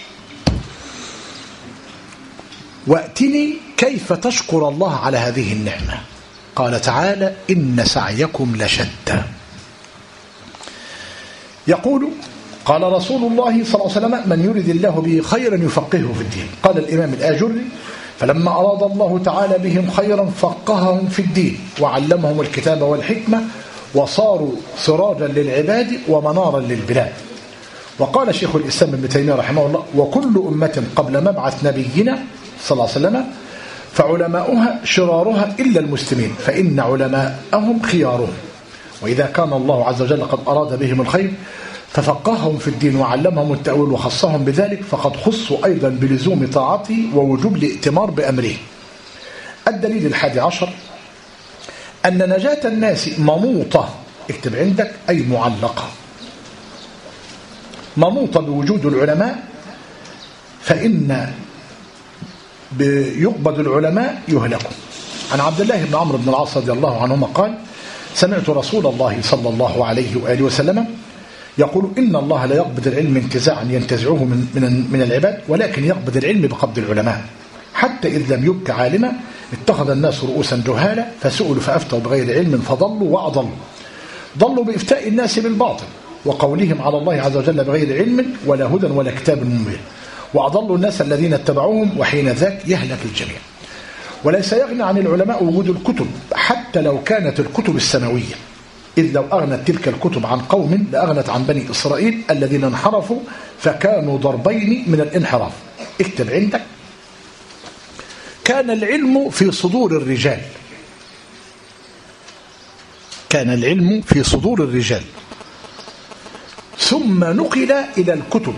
وأتني كيف تشكر الله على هذه النعمة. قال تعالى: إن سعيكم لشتى. يقول: قال رسول الله صلى الله عليه وسلم: من يرد الله به خيرا يفقهه في الدين. قال الإمام الآجري: فلما أراد الله تعالى بهم خيرا فقههم في الدين وعلمهم الكتاب والحكمة وصاروا سراجا للعباد ومنارا للبلاد. وقال شيخ الإسلام ابن تيمية رحمه الله: وكل أمة قبل مبعث نبينا صلى الله عليه وسلم فعلماؤها شرارها إلا المسلمين، فإن علماءهم خيارهم. وإذا كان الله عز وجل قد أراد بهم الخير ففقههم في الدين وعلمهم التأويل وخصهم بذلك، فقد خصوا أيضا بلزوم طاعته ووجوب الائتمار بأمره. الدليل 11 أن نجاة الناس منوطة، اكتب عندك، أي معلقة، منوطة بوجود العلماء، فإن بيقبض العلماء يهلكوا. عن عبد الله بن عمرو بن العاص رضي الله عنهما قال: سمعت رسول الله صلى الله عليه وآله وسلم يقول: إن الله لا يقبض العلم انتزاعا ينتزعه من العباد، ولكن يقبض العلم بقبض العلماء، حتى إذ لم يبق عالما اتخذ الناس رؤوسا جهالا فسئلوا فأفتوا بغير علم فضلوا وأضلوا. ضلوا بإفتاء الناس بالباطل وقولهم على الله عز وجل بغير علم ولا هدى ولا كتاب مبين، وأضلوا الناس الذين اتبعوهم، وحين ذاك يهلك الجميع. وليس يغني عن العلماء وجود الكتب حتى لو كانت الكتب السماوية، إذ لو أغنت تلك الكتب عن قوم لأغنت عن بني إسرائيل الذين انحرفوا فكانوا ضربين من الانحراف. اكتب عندك: كان العلم في صدور الرجال، كان العلم في صدور الرجال، ثم نقل إلى الكتب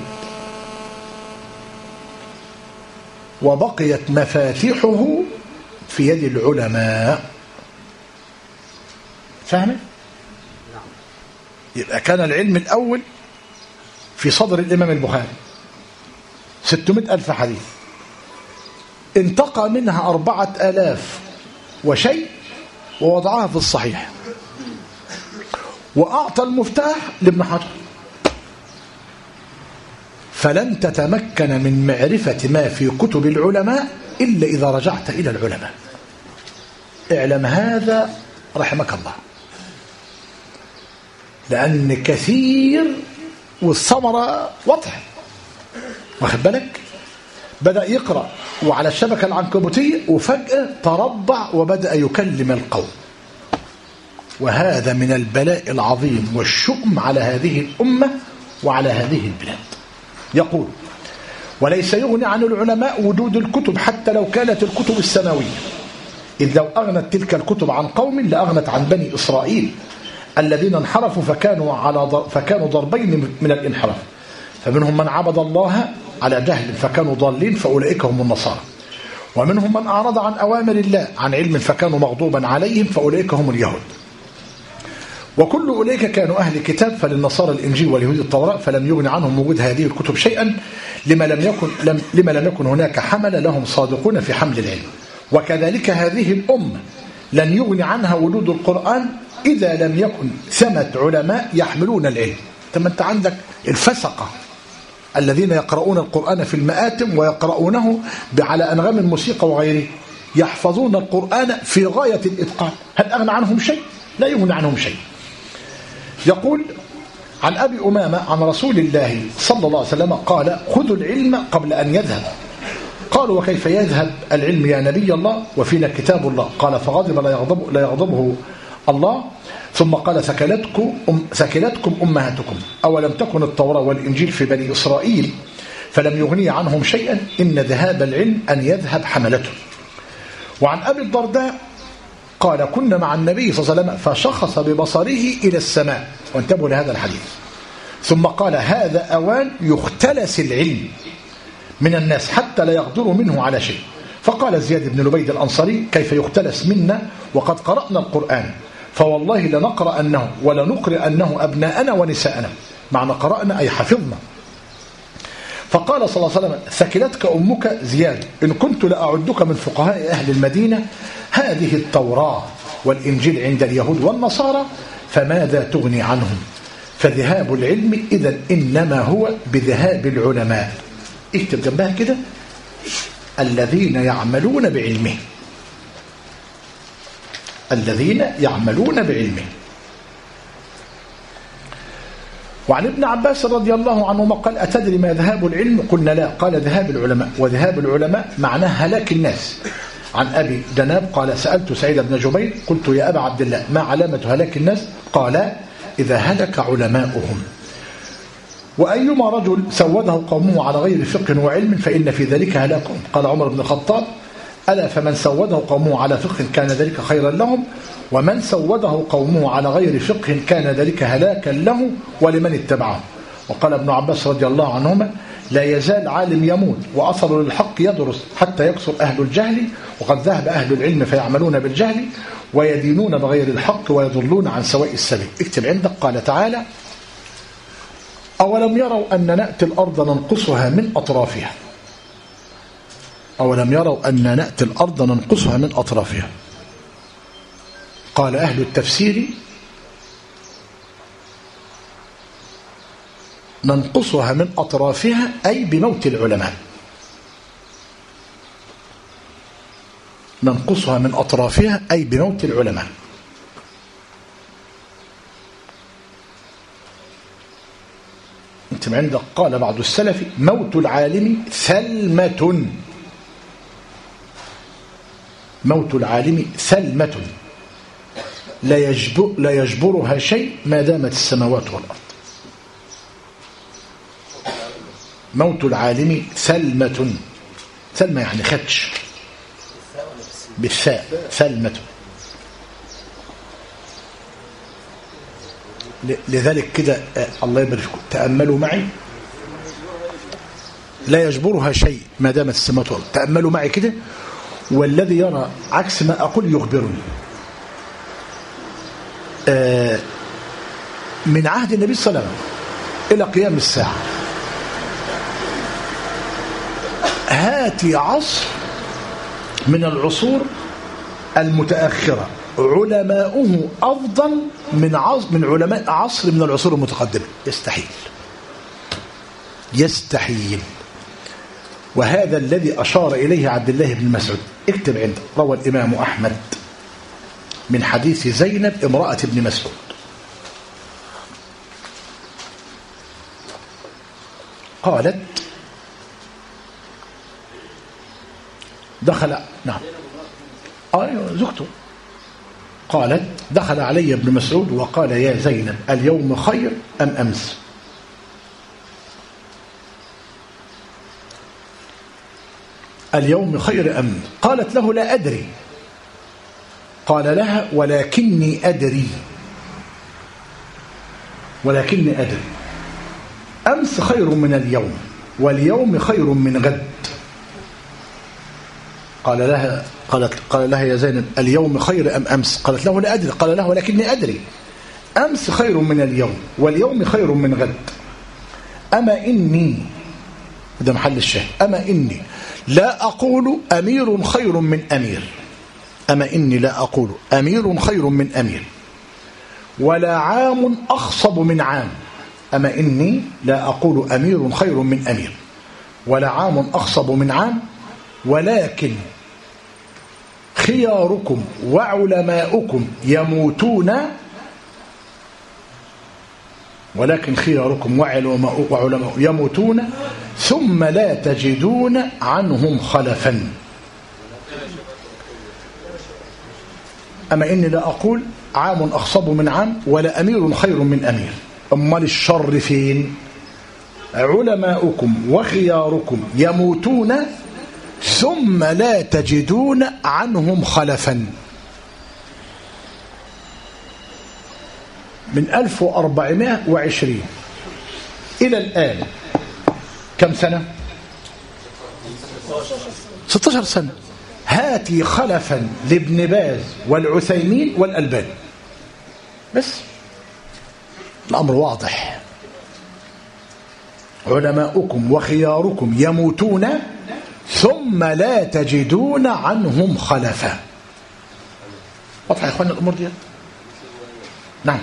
وبقيت مفاتيحه في يد العلماء. فاهم؟ يبقى كان العلم الأول في صدر الإمام البخاري 600,000 حديث، انتقى منها 4,000 وشيء ووضعها في الصحيح، وأعطى المفتاح لابن حجر، فلن تتمكن من معرفة ما في كتب العلماء إلا إذا رجعت إلى العلماء. اعلم هذا رحمك الله، لأن كثير والثمرة واضحة، واخد بالك؟ بدأ يقرأ وعلى الشبكة العنكبوتية وفجأة تربع وبدأ يكلم القوم، وهذا من البلاء العظيم والشؤم على هذه الأمة وعلى هذه البلاد. يقول: وليس يغني عن العلماء وجود الكتب حتى لو كانت الكتب السماوية، إذ لو أغنت تلك الكتب عن قوم لأغنت عن بني إسرائيل الذين انحرفوا فكانوا ضربين من الانحراف، فمنهم من عبد الله على جهل فكانوا ضالين فأولئك هم النصارى، ومنهم من أعرض عن أوامر الله عن علم فكانوا مغضوبا عليهم فأولئك هم اليهود، وكل أولئك كانوا أهل كتاب، فللنصارى الإنجيل واليهود التوراة، فلم يغن عنهم وجود هذه الكتب شيئا لما لم يكن هناك حمل لهم صادقون في حمل العلم. وكذلك هذه الأمة لن يغني عنها وجود القرآن إذا لم يكن ثمة علماء يحملون العلم. أنت عندك الفسقة الذين يقرؤون القرآن في المآتم ويقرؤونه على أنغام الموسيقى وغيره، يحفظون القرآن في غاية الإتقان، هل أغنى عنهم شيء؟ لا يغني عنهم شيء. يقول عن أبي أمامة عن رسول الله صلى الله عليه وسلم قال: خذوا العلم قبل أن يذهب. قالوا: وكيف يذهب العلم يا نبي الله وفينا كتاب الله؟ قال: فغضب لا يغضبه الله، ثم قال: ثكلتكم أمهاتكم، أولم تكن التوراة والإنجيل في بني إسرائيل فلم يغني عنهم شيئا، إن ذهاب العلم أن يذهب حملته. وعن أبي الدرداء قال: كنا مع النبي صلى الله عليه وسلم فشخص ببصره إلى السماء، وانتبهوا لهذا الحديث، ثم قال: هذا أوان يختلس العلم من الناس حتى لا يقدروا منه على شيء. فقال زياد بن لبيد الأنصاري: كيف يختلس منا وقد قرأنا القرآن؟ فوالله لنقرأ أنه ولنقرأ أنه أبناءنا ونساءنا، معنى قرأنا أي حفظنا. فقال صلى الله عليه وسلم: ثكلتك أمك زياد، إن كنت لأعدك من فقهاء أهل المدينة، هذه التوراة والإنجيل عند اليهود والنصارى فماذا تغني عنهم؟ فذهاب العلم إذن إنما هو بذهاب العلماء. اكتب جنبها كده: الذين يعملون بعلمه، الذين يعملون بعلمه. وعن ابن عباس رضي الله عنهما قال: أتدري ما ذهاب العلم؟ قلنا: لا. قال: ذهاب العلماء، وذهاب العلماء معناه هلاك الناس. عن أبي جناب قال: سألت سعيد بن جبير قلت: يا أبا عبد الله، ما علامة هلاك الناس؟ قال: إذا هلك علماؤهم. وأيما رجل سوده قومه على غير فقه وعلم فإن في ذلك هلاكهم. قال عمر بن الخطاب: ألا فمن سوده قومه على فقه كان ذلك خيرا لهم، ومن سوده قومه على غير فقه كان ذلك هلاكا له ولمن اتبعه. وقال ابن عباس رضي الله عنهما: لا يزال عالم يموت وأثر للحق يدرس حتى يكثر أهل الجهل، وقد ذهب أهل العلم فيعملون بالجهل ويدينون بغير الحق ويضلون عن سواء السبيل. اكتب عندك: قال تعالى: أولم يروا أن نأتي الأرض ننقصها من أطرافها. أولم يروا أن نأتي الأرض ننقصها من أطرافها. قال أهل التفسير: ننقصها من أطرافها أي بموت العلماء، ننقصها من أطرافها أي بموت العلماء. انت عندك قال بعض السلف: موت العالم ثلمة، موت العالم ثلمة لا يجبرها شيء ما دامت السماوات والأرض. موت العالم ثلمة، ثلمة يعني خدش، بالثاء ثلمة. لذلك كده الله يبارك فيكم تأملوا معي، لا يجبرها شيء ما دامت السماوات والأرض. تأملوا معي كده، والذي يرى عكس ما أقول يخبرني. من عهد النبي صلى الله عليه وسلم إلى قيام الساعة هاتي عصر من العصور المتأخرة علماؤه أفضل من علماء عصر من العصور المتقدمة. يستحيل. وهذا الذي أشار إليه عبد الله بن مسعود. اكتب عنده، روى الإمام أحمد من حديث زينب امرأة ابن مسعود قالت دخل زوجته قالت دخل علي ابن مسعود وقال يا زينب اليوم خير أم أمس؟ اليوم خير أم؟ قالت له لا أدري. قال لها ولكني أدري أمس خير من اليوم واليوم خير من غد. قال لها يا زينب اليوم خير أم أمس؟ قالت له لا أدري. قال له ولكني أدري أمس خير من اليوم واليوم خير من غد. أما إني، ده محل الشاهد، أما إني لا أقول أمير خير من أمير، أما إني لا أقول أمير خير من أمير ولا عام أخصب من عام. أما إني لا أقول أمير خير من أمير ولا عام أخصب من عام، ولكن خياركم وعلماؤكم يموتون، ثم لا تجدون عنهم خلفا. أما إني لا أقول عام أخصب من عام ولا أمير خير من أمير. أمال الشر فين؟ علماؤكم وخياركم يموتون ثم لا تجدون عنهم خلفا. من 1420 إلى الآن كم سنة؟ 16 سنة. هاتي خلفا لابن باز والعثيمين والألباني بس. الأمر واضح. علماؤكم وخياركم يموتون ثم لا تجدون عنهم خلفا. واضح يا إخواني الأمور دي؟ نعم.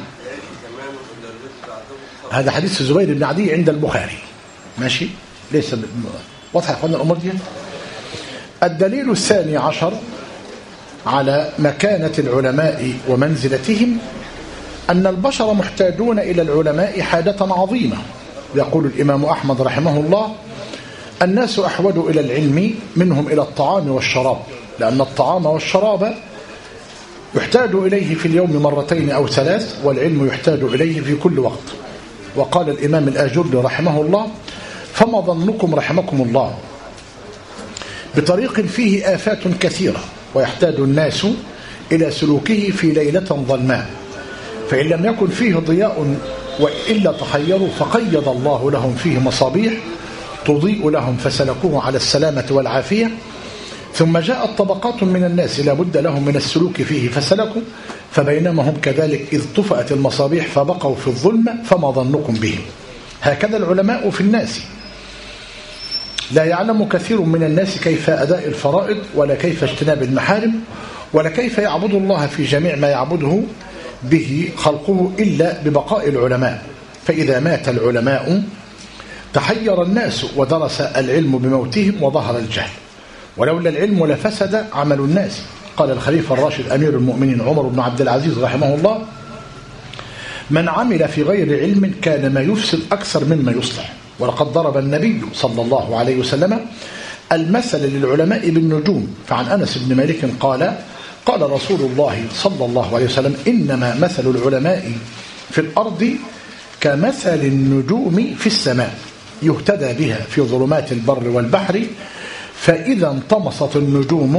هذا حديث الزبير بن عدي عند البخاري، ماشي؟ ليس واضح يا إخواني الأمور دي؟ الدليل الثاني عشر على مكانة العلماء ومنزلتهم أن البشر محتاجون إلى العلماء حاجة عظيمة. يقول الإمام أحمد رحمه الله الناس أحوج إلى العلم منهم إلى الطعام والشراب، لأن الطعام والشراب يحتاج إليه في اليوم مرتين أو ثلاث، والعلم يحتاج إليه في كل وقت. وقال الإمام الآجري رحمه الله فما ظنكم رحمكم الله بطريق فيه آفات كثيرة ويحتاج الناس إلى سلوكه في ليلة ظلماء، فإن لم يكن فيه ضياء وإلا تحيروا فقيض الله لهم فيه مصابيح تضيء لهم فسلكوه على السلامة والعافية. ثم جاءت طبقات من الناس لا بد لهم من السلوك فيه فسلكوا، فبينما هم كذلك إذ طفأت المصابيح فبقوا في الظلمة فما ظنكم بهم. هكذا العلماء في الناس. لا يعلم كثير من الناس كيف أداء الفرائض ولا كيف اجتناب المحارم ولا كيف يعبد الله في جميع ما يعبده به خلقه إلا ببقاء العلماء. فإذا مات العلماء تحير الناس ودرس العلم بموتهم وظهر الجهل، ولولا العلم لفسد عمل الناس. قال الخليفة الراشد أمير المؤمنين عمر بن عبد العزيز رحمه الله من عمل في غير علم كان ما يفسد أكثر مما يصلح. ولقد ضرب النبي صلى الله عليه وسلم المثل للعلماء بالنجوم. فعن أنس بن مالك قال قال رسول الله صلى الله عليه وسلم إنما مثل العلماء في الأرض كمثل النجوم في السماء يهتدى بها في ظلمات البر والبحر، فإذا انطمست النجوم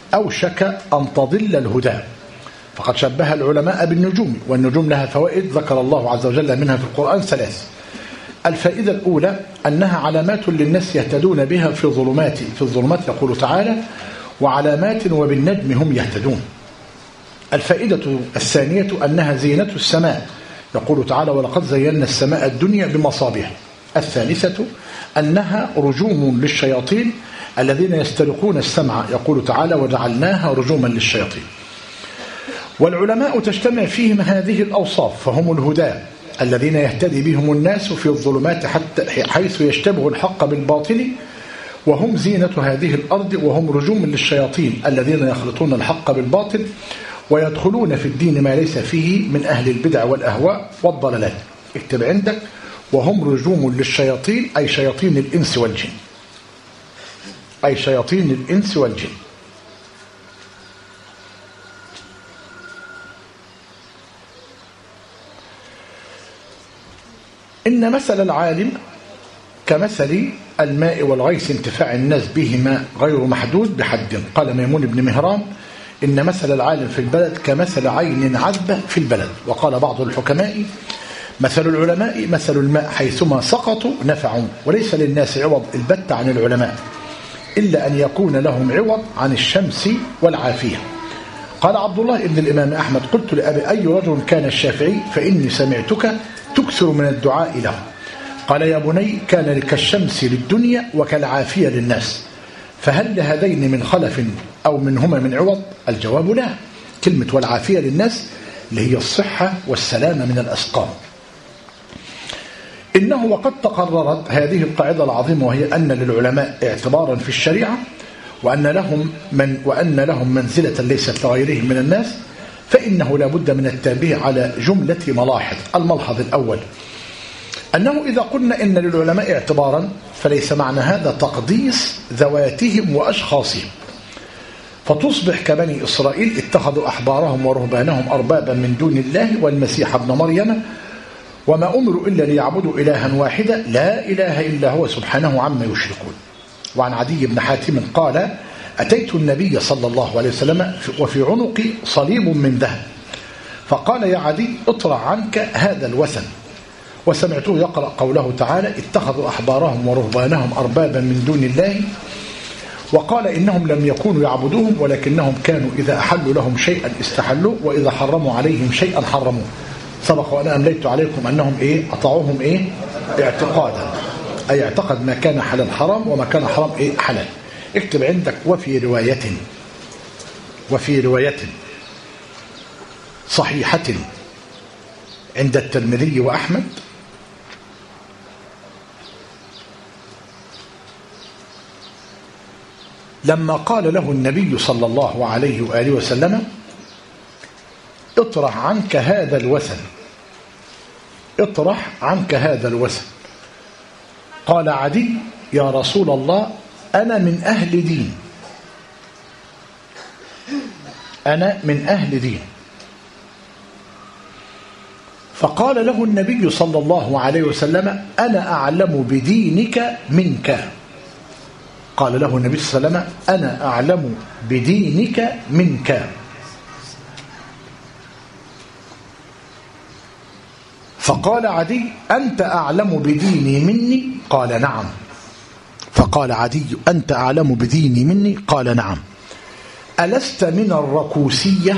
أوشك أن تضل الهدى. فقد شبه العلماء بالنجوم، والنجوم لها فوائد ذكر الله عز وجل منها في القرآن 3. الفائدة الأولى أنها علامات للناس يهتدون بها في الظلمات يقول تعالى: وعلامات وبالنجم هم يهتدون. الفائدة الثانية أنها زينة السماء يقول تعالى: ولقد زينا السماء الدنيا بمصابيح. الثالثة أنها رجوم للشياطين الذين يسترقون السمع يقول تعالى: وجعلناها رجوما للشياطين. والعلماء تجتمع فيهم هذه الأوصاف، فهم الهداة الذين يهتدي بهم الناس في الظلمات حتى حيث يشتبه الحق بالباطل، وهم زينة هذه الأرض، وهم رجوم للشياطين الذين يخلطون الحق بالباطل ويدخلون في الدين ما ليس فيه من أهل البدع والأهواء والضلالات. اكتب عندك: وهم رجوم للشياطين، أي شياطين الإنس والجن، أي شياطين الإنس والجن. إن مثل العالم كمثل الماء والغيث انتفاع الناس بهما غير محدود بحد. قال ميمون بن مهران: إن مثل العالم في البلد كمثل عين عذبة في البلد. وقال بعض الحكماء: مثل العلماء مثل الماء حيثما سقطوا نفعوا، وليس للناس عوض البت عن العلماء إلا أن يكون لهم عوض عن الشمس والعافية. قال عبد الله بن الإمام أحمد: قلت لأبي: أي رجل كان الشافعي؟ فإني سمعتك تكثر من الدعاء له. قال: يا بني، كان كالشمس للدنيا وكالعافية للناس، فهل لهذين من خلف أو منهما من عوض؟ الجواب لا. كلمة والعافية للناس اللي هي الصحة والسلامة من الأسقام. إنه وقد تقررت هذه القاعدة العظيمة، وهي أن للعلماء اعتبارا في الشريعة، وأن لهم منزلة ليست لغيرهم من الناس، فإنه لا بد من التنبيه على جملة ملاحظ. الملحظ الأول: أنه إذا قلنا إن للعلماء اعتبارا فليس معنى هذا تقديس ذواتهم وأشخاصهم، فتصبح كبني إسرائيل اتخذوا أحبارهم ورهبانهم أربابا من دون الله والمسيح ابن مريم وما أمروا إلا ليعبدوا إلها واحدا لا إله إلا هو سبحانه عما يشركون. وعن عدي بن حاتم قال: أتيت النبي صلى الله عليه وسلم وفي عنقي صليب من ذهب، فقال: يا عدي، اطرح عنك هذا الوثن. وسمعته يقرأ قوله تعالى: اتخذوا أحبارهم ورهبانهم أربابا من دون الله، وقال: إنهم لم يكونوا يعبدوهم ولكنهم كانوا إذا أحلوا لهم شيئا استحلوه وإذا حرموا عليهم شيئا حرموه. سبق وأنا أمليت عليكم أنهم أطاعوهم اعتقادا، أي اعتقد ما كان حلال حرام وما كان حرام حلال. اكتب عندك: وفي رواية صحيحة عند الترمذي وأحمد لما قال له النبي صلى الله عليه وآله وسلم: اطرح عنك هذا الوثن، اطرح عنك هذا الوثن. قال عدي: يا رسول الله، أنا من أهل دين، أنا من أهل دين. فقال له النبي صلى الله عليه وسلم: أنا أعلم بدينك منك. قال له النبي صلى الله عليه وسلم: أنا أعلم بدينك منك. فقال عدي: أنت أعلم بديني مني؟ قال: نعم. فقال عدي: أنت أعلم بديني مني؟ قال: نعم. ألست من الركوسية؟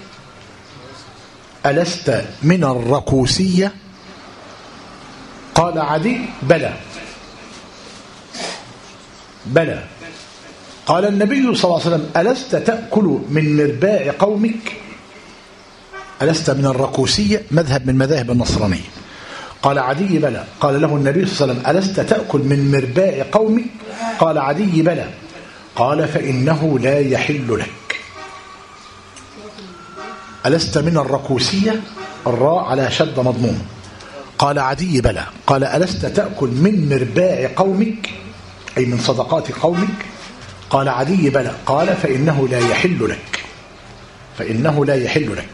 ألست من الركوسية؟ قال عدي: بلى بلى. قال النبي صلى الله عليه وسلم: ألست تأكل من مرباع قومك؟ ألست من الركوسية، مذهب من مذاهب النصرانية. قال عدي: بلى. قال له النبي صلى الله عليه وسلم: ألست تأكل من مرباع قومك؟ قال عدي: بلى. قال: فإنه لا يحل لك. ألست من الركوسية، الراء على شد مضموم. قال عدي: بلى. قال: ألست تأكل من مرباع قومك، أي من صدقات قومك؟ قال عدي: بلى. قال: فإنه لا يحل لك، فإنه لا يحل لك.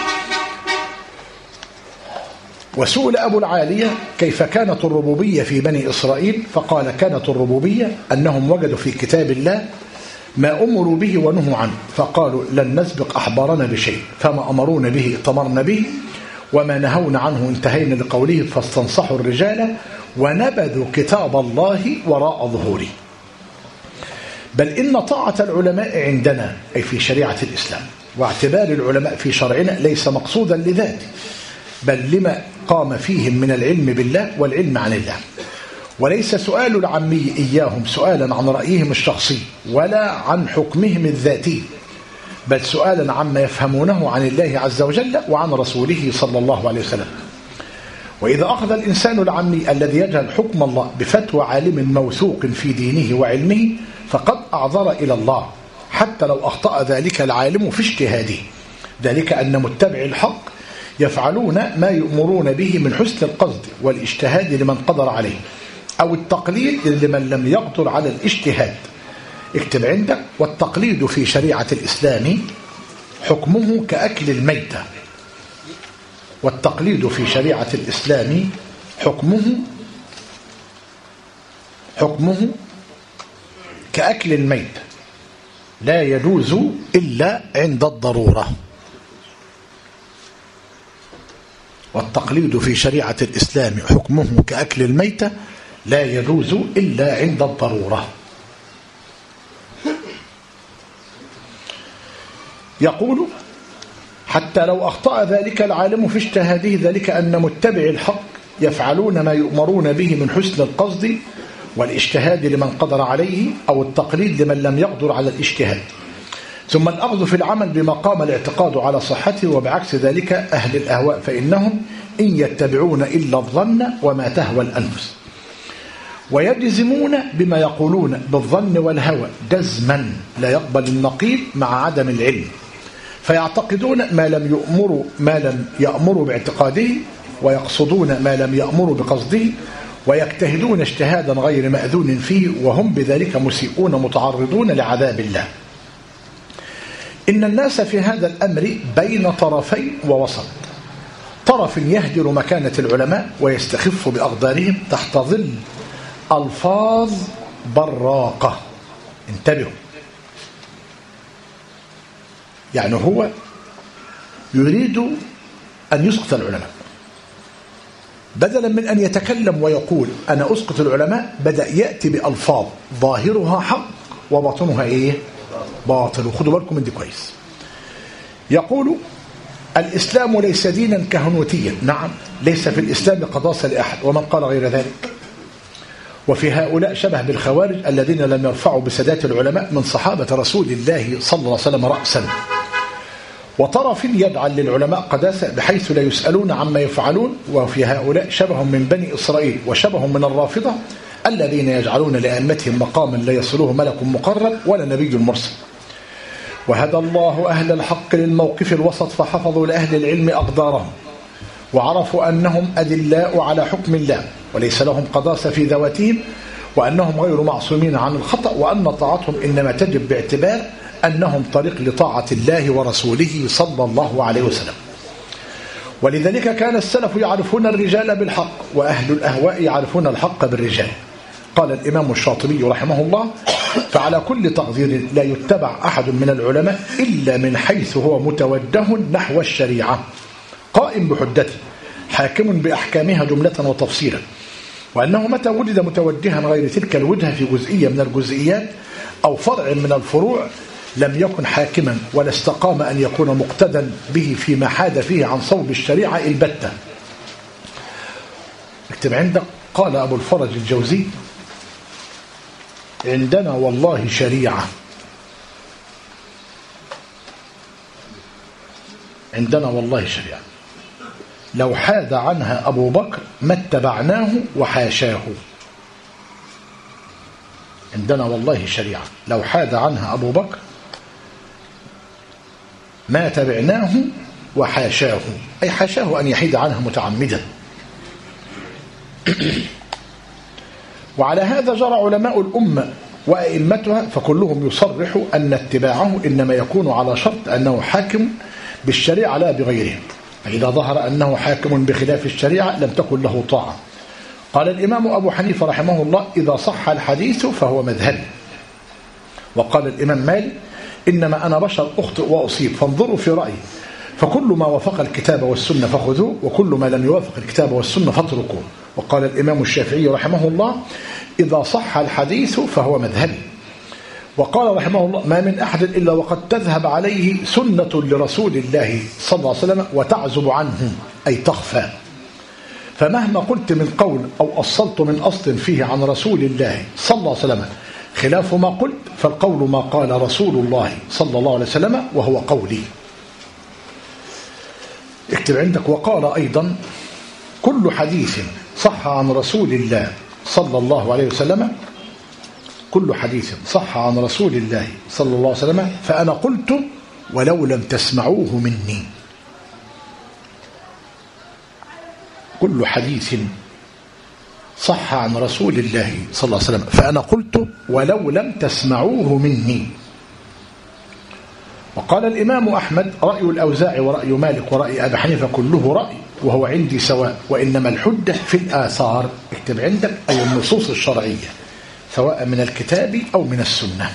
وسئل أبو العالية: كيف كانت الربوبية في بني إسرائيل؟ فقال: كانت الربوبية أنهم وجدوا في كتاب الله ما أمروا به ونهوا عنه، فقالوا لن نسبق أحبارنا بشيء، فما أمرونا به ائتمرنا به، وما نهونا عنه انتهينا لقوله، فاستنصحوا الرجال ونبذوا كتاب الله وراء ظهوره. بل إن طاعة العلماء عندنا أي في شريعة الإسلام واعتبار العلماء في شرعنا ليس مقصودا لذاته، بل لما قام فيهم من العلم بالله والعلم عن الله، وليس سؤال العامي إياهم سؤالا عن رأيهم الشخصي ولا عن حكمهم الذاتي، بل سؤالا عما يفهمونه عن الله عز وجل وعن رسوله صلى الله عليه وسلم. وإذا أخذ الإنسان العامي الذي يجهل حكم الله بفتوى عالم موثوق في دينه وعلمه فقد أعذر إلى الله، حتى لو أخطأ ذلك العالم في اجتهاده، ذلك أن متبع الحق يفعلون ما يؤمرون به من حسن القصد والاجتهاد لمن قدر عليه، أو التقليد لمن لم يقدر على الاجتهاد. اكتب عندك: والتقليد في شريعة الإسلام حكمه كأكل الميتة. والتقليد في شريعة الإسلام حكمه كأكل الميت، لا يجوز إلا عند الضرورة. والتقليد في شريعة الإسلام حكمه كأكل الميتة لا يجوز إلا عند الضرورة. يقول: حتى لو أخطأ ذلك العالم في اجتهاده، ذلك أن متبع الحق يفعلون ما يؤمرون به من حسن القصد والاجتهاد لمن قدر عليه، أو التقليد لمن لم يقدر على الاجتهاد، ثم الأخذ في العمل بما قام الاعتقاد على صحته، وبعكس ذلك أهل الأهواء فإنهم إن يتبعون إلا الظن وما تهوى الأنفس، ويجزمون بما يقولون بالظن والهوى جزما لا يقبل النقيض مع عدم العلم، فيعتقدون ما لم يأمروا باعتقاده، ويقصدون ما لم يأمروا بقصده، ويجتهدون اجتهادا غير مأذون فيه، وهم بذلك مسيئون متعرضون لعذاب الله. إن الناس في هذا الأمر بين طرفين ووسط، طرف يهدر مكانة العلماء ويستخف بأقدارهم تحت ظل ألفاظ براقة. انتبهوا، يعني هو يريد أن يسقط العلماء، بدلا من أن يتكلم ويقول أنا أسقط العلماء، بدأ يأتي بألفاظ ظاهرها حق وباطنها إيه؟ باطل. وخدوا بالكم من دي كويس. يقول: الإسلام ليس دينا كهنوتيا. نعم، ليس في الإسلام قداسة لأحد، ومن قال غير ذلك. وفي هؤلاء شبه بالخوارج الذين لم يرفعوا بسادات العلماء من صحابة رسول الله صلى الله عليه وسلم رأسا، وطرف يجعل للعلماء قداسة بحيث لا يسألون عما يفعلون. وفي هؤلاء شبه من بني إسرائيل وشبه من الرافضة الذين يجعلون لأئمتهم مقاما لا يصله ملك مقرب ولا نبي مرسل. وهدى الله أهل الحق للموقف الوسط، فحفظوا لأهل العلم أقدارهم، وعرفوا أنهم أدلاء على حكم الله وليس لهم قداسة في ذواتهم، وأنهم غير معصومين عن الخطأ، وأن طاعتهم إنما تجب باعتبار أنهم طريق لطاعة الله ورسوله صلى الله عليه وسلم. ولذلك كان السلف يعرفون الرجال بالحق، وأهل الأهواء يعرفون الحق بالرجال. قال الإمام الشاطبي رحمه الله: فعلى كل تقدير لا يتبع أحد من العلماء إلا من حيث هو متوجه نحو الشريعة، قائم بحدته، حاكم بأحكامها جملة وتفصيلا، وأنه متى وجد متوجها غير تلك الوجهة في جزئية من الجزئيات أو فرع من الفروع لم يكن حاكما، ولا استقام أن يكون مقتدى به فيما حاد فيه عن صوب الشريعة البتة. اكتب عندك: قال أبو الفرج الجوزي: عندنا والله شريعة، عندنا والله شريعة لو حاد عنها أبو بكر ما اتبعناه وحاشاه. عندنا والله شريعة لو حاد عنها أبو بكر ما تبعناه وحاشاه، أي حاشاه أن يحيد عنها متعمدا. وعلى هذا جرى علماء الأمة وأئمتها، فكلهم يصرح أن اتباعه إنما يكون على شرط أنه حاكم بالشريعة لا بغيره، فإذا ظهر أنه حاكم بخلاف الشريعة لم تكن له طاعة. قال الإمام أبو حنيفة رحمه الله: إذا صح الحديث فهو مذهبي، وقال الإمام مالك: إنما أنا بشر أخطئ وأصيب فانظروا في رأيي، فكل ما وافق الكتاب والسنة فخذوه، وكل ما لم يوافق الكتاب والسنة فاتركوه. وقال الإمام الشافعي رحمه الله: إذا صح الحديث فهو مذهبي. وقال رحمه الله: ما من أحد إلا وقد تذهب عليه سنة لرسول الله صلى الله عليه وسلم وتعزب عنه، أي تخفى. فمهما قلت من قول أو أصلت من أصل فيه عن رسول الله صلى الله عليه وسلم خلاف ما قلت، فالقول ما قال رسول الله صلى الله عليه وسلم وهو قولي. اكتب عندك: وقال أيضا: كل حديث صح عن رسول الله صلى الله عليه وسلم، كل حديث صح عن رسول الله صلى الله عليه وسلم فأنا قلت ولو لم تسمعوه مني. كل حديث صح عن رسول الله صلى الله عليه وسلم فأنا قلت ولو لم تسمعوه مني. وقال الإمام أحمد: رأي الأوزاعي ورأي مالك ورأي أبي حنيفة كله رأي وهو عندي سواء، وإنما الحجة في الآثار. اكتب عندك: أي النصوص الشرعية، سواء من الكتاب أو من السنة.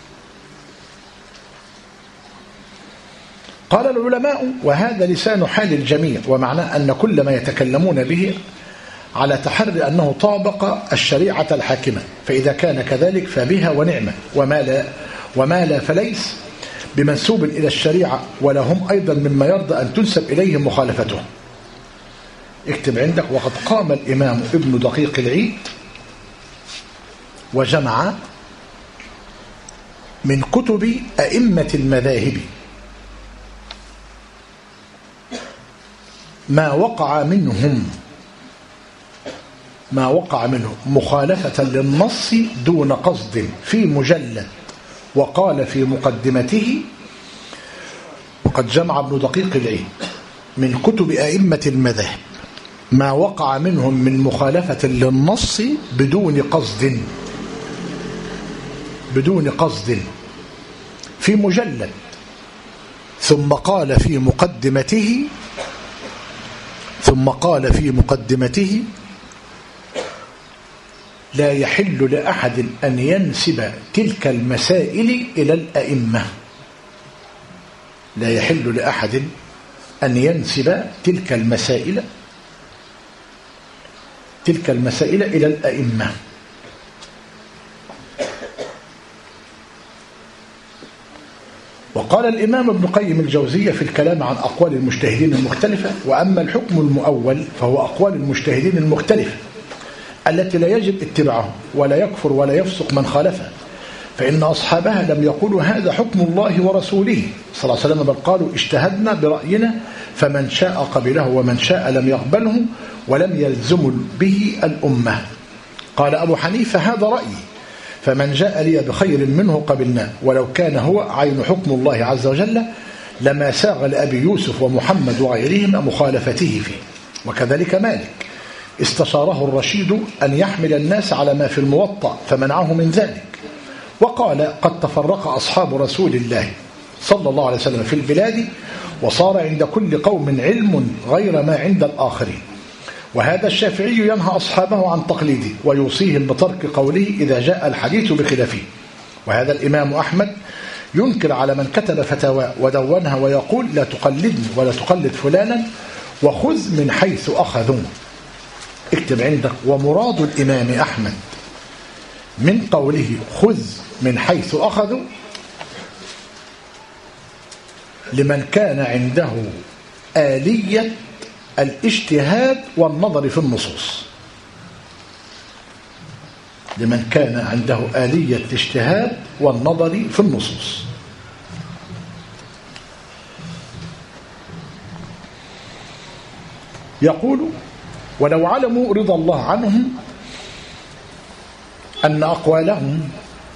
قال العلماء: وهذا لسان حال الجميع، ومعناه أن كل ما يتكلمون به على تحري أنه طابق الشريعة الحاكمة، فإذا كان كذلك فبها ونعمة، وما لا فليس بمنسوب إلى الشريعة، ولا هم أيضا مما يرضى أن تنسب إليه مخالفته. اكتب عندك: وقد قام الإمام ابن دقيق العيد وجمع من كتب أئمة المذاهب ما وقع منهم مخالفة للنص دون قصد في مجلد، وقال في مقدمته: وقد جمع ابن دقيق العيد من كتب أئمة المذاهب ما وقع منهم من مخالفة للنص بدون قصد في مجلد، ثم قال في مقدمته: لا يحل لأحد أن ينسب تلك المسائل إلى الأئمة. لا يحل لأحد أن ينسب تلك المسائل إلى الأئمة. وقال الإمام ابن قيم الجوزية في الكلام عن أقوال المجتهدين المختلفة: وأما الحكم المؤول فهو أقوال المجتهدين المختلفة التي لا يجب اتباعها، ولا يكفر ولا يفسق من خالفها، فإن أصحابها لم يقولوا هذا حكم الله ورسوله صلى الله عليه وسلم، بل قالوا اجتهدنا برأينا، فمن شاء قبله ومن شاء لم يقبله، ولم يلزم به الأمة. قال أبو حنيفة: هذا رأيي، فمن جاء لي بخير منه قبلناه، ولو كان هو عين حكم الله عز وجل لما ساغ لأبي يوسف ومحمد وغيرهم مخالفته فيه. وكذلك مالك استشاره الرشيد أن يحمل الناس على ما في الموطأ فمنعه من ذلك، وقال: قد تفرق أصحاب رسول الله صلى الله عليه وسلم في البلاد، وصار عند كل قوم علم غير ما عند الآخرين. وهذا الشافعي ينهى أصحابه عن تقليده ويوصيهم بترك قوله إذا جاء الحديث بخلافه. وهذا الإمام أحمد ينكر على من كتب فتاوى ودونها ويقول: لا تقلدني ولا تقلد فلانا، وخذ من حيث أخذوا. اكتب عندك: ومراد الإمام أحمد من قوله خذ من حيث أخذوا لمن كان عنده آلية الاجتهاد والنظر في النصوص، لمن كان عنده آلية الاجتهاد والنظر في النصوص. يقول: ولو علموا رضا الله عنهم أن أقوالهم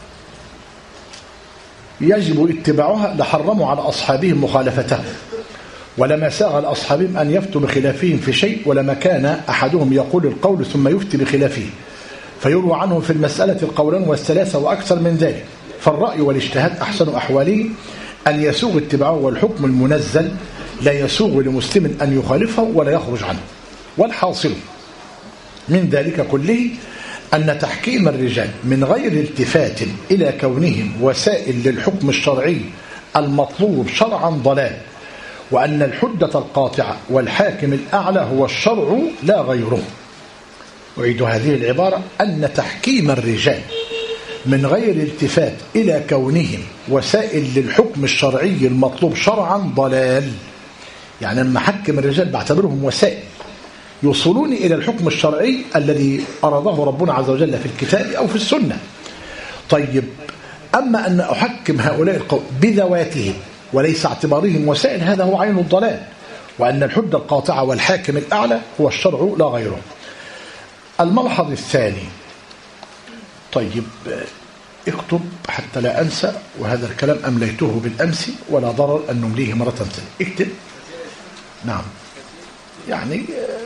يجب اتباعها لحرموا على أصحابهم مخالفتها، ولما ساغ لأصحابهم أن يفتوا بخلافهم في شيء، ولما كان أحدهم يقول القول ثم يفتي بخلافه، فيروى عنه في المسألة القولان والثلاثة وأكثر من ذلك. فالرأي والاجتهاد أحسن أحواله أن يسوغ اتباعه، والحكم المنزل لا يسوغ لمسلم أن يخالفه ولا يخرج عنه. والحاصل من ذلك كله أن تحكيم الرجال من غير التفات إلى كونهم وسائل للحكم الشرعي المطلوب شرعا ضلال، وأن الحجة القاطعة والحاكم الأعلى هو الشرع لا غيره. أعيد هذه العبارة: أن تحكيم الرجال من غير التفات إلى كونهم وسائل للحكم الشرعي المطلوب شرعا ضلال. يعني لما حكم الرجال بعتبرهم وسائل يوصلوني إلى الحكم الشرعي الذي أراده ربنا عز وجل في الكتاب أو في السنة. طيب، أما أن أحكم هؤلاء القوم بذواتهم وليس اعتبارهم وسائل، هذا هو عين الضلال، وأن الحجة القاطعة والحاكم الأعلى هو الشرع لا غيره. الملحظ الثاني، طيب اكتب حتى لا أنسى، وهذا الكلام أمليته بالأمس ولا ضرر أن نمليه مرة ثانية. اكتب. نعم، يعني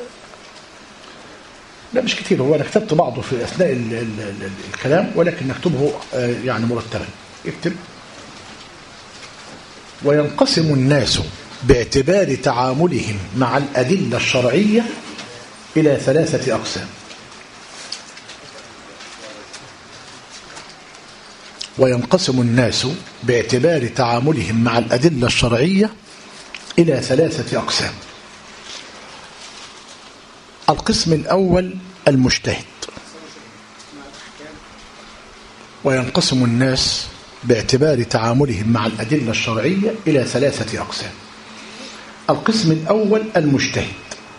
لا مش كتير، هو أنا كتبت بعضه في أثناء الكلام، ولكن نكتبه يعني مرتبا. اكتب: وينقسم الناس باعتبار تعاملهم مع الأدلة الشرعية إلى 3 أقسام. وينقسم الناس باعتبار تعاملهم مع الأدلة الشرعية إلى 3 أقسام. القسم الأول المجتهد. وينقسم الناس باعتبار تعاملهم مع الأدلة الشرعية إلى 3 أقسام. القسم الأول المجتهد،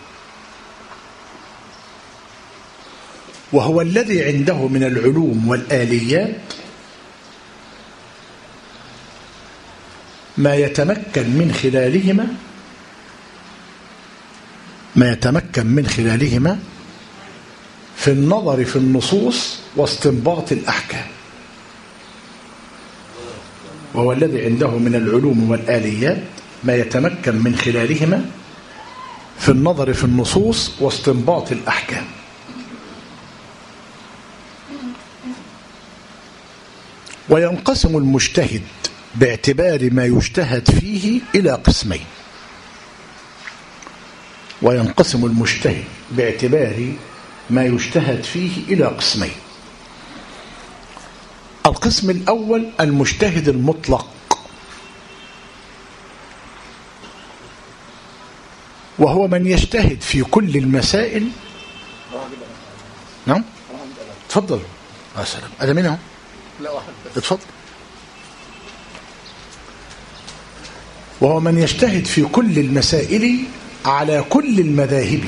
وهو الذي عنده من العلوم والآليات ما يتمكن من خلالهما في النظر في النصوص واستنباط الأحكام. وهو الذي عنده من العلوم والآليات ما يتمكن من خلالهما في النظر في النصوص واستنباط الأحكام. وينقسم المجتهد باعتبار ما يجتهد فيه إلى قسمين. وينقسم المجتهد باعتبار ما يجتهد فيه إلى قسمين. القسم الأول المجتهد المطلق، وهو من يجتهد في كل المسائل. نعم، تفضل. يا سلام، أنا منهم. لا واحد بس. اتفضل. وهو من يجتهد في كل المسائل على كل المذاهب.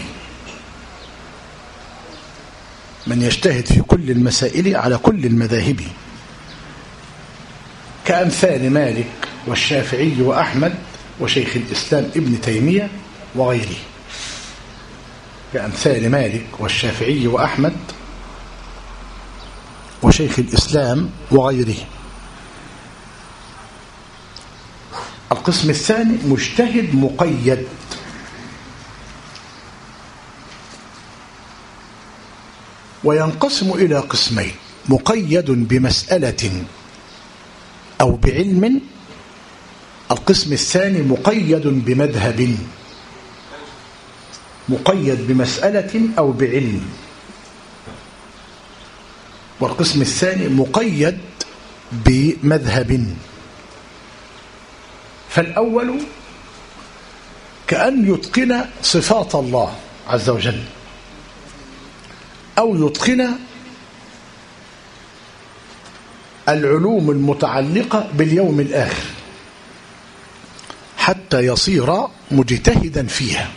من يجتهد في كل المسائل على كل المذاهب، كأمثال مالك والشافعي وأحمد وشيخ الإسلام ابن تيمية وغيره. كأمثال مالك والشافعي وأحمد وشيخ الإسلام وغيره. القسم الثاني مجتهد مقيد، وينقسم إلى قسمين: مقيد بمسألة أو بعلم. القسم الثاني مقيد بمذهب. مقيد بمسألة أو بعلم. والقسم الثاني مقيد بمذهب. فالأول كأن يتقن صفات الله عز وجل، أو يتقن العلوم المتعلقة باليوم الآخر حتى يصير مجتهدا فيها.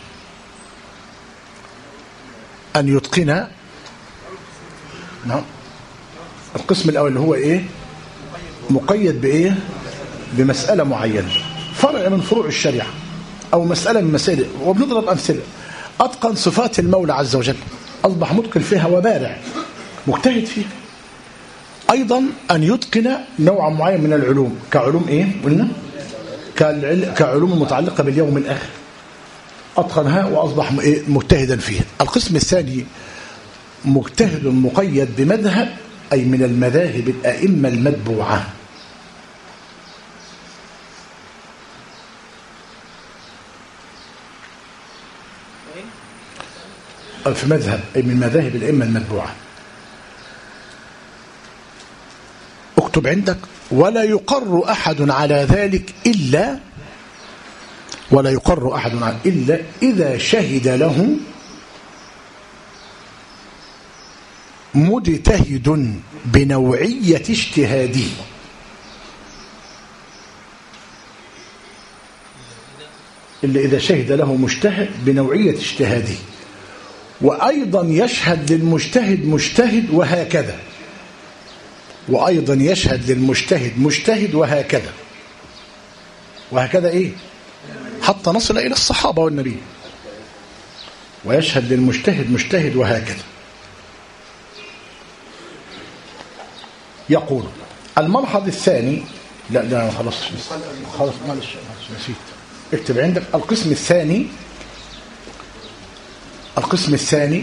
أن يتقن. نعم، القسم الأول هو إيه؟ مقيد بإيه؟ بمسألة معينة، فرع من فروع الشريعة أو مسألة من مسائل. وبنضرب أمثلة: أتقن صفات المولى عز وجل، أصبح متقن فيها وبارع مجتهد فيها. أيضا أن يتقن نوع معين من العلوم، كعلوم إيه؟ قلنا كعلوم المتعلقة باليوم الآخر، أتقنها وأصبح مجتهدا فيها. القسم الثاني مجتهد مقيد بمذهب، أي من المذاهب الأئمة المتبوعة. في مذهب، أي من مذاهب الأئمة المتبوعة. اكتب عندك: ولا يقر أحد على ذلك إلا إذا شهد له مجتهد بنوعية اجتهاده. إلا إذا شهد له مجتهد بنوعية اجتهاده، وأيضا يشهد للمجتهد مجتهد، وهكذا. وأيضا يشهد للمجتهد مجتهد، وهكذا. وهكذا إيه؟ حتى نصل إلى الصحابة والنبي. ويشهد للمجتهد مجتهد، وهكذا. يقول الملحظ الثاني. لا خلاص معلش نسيت. اكتب عندك: القسم الثاني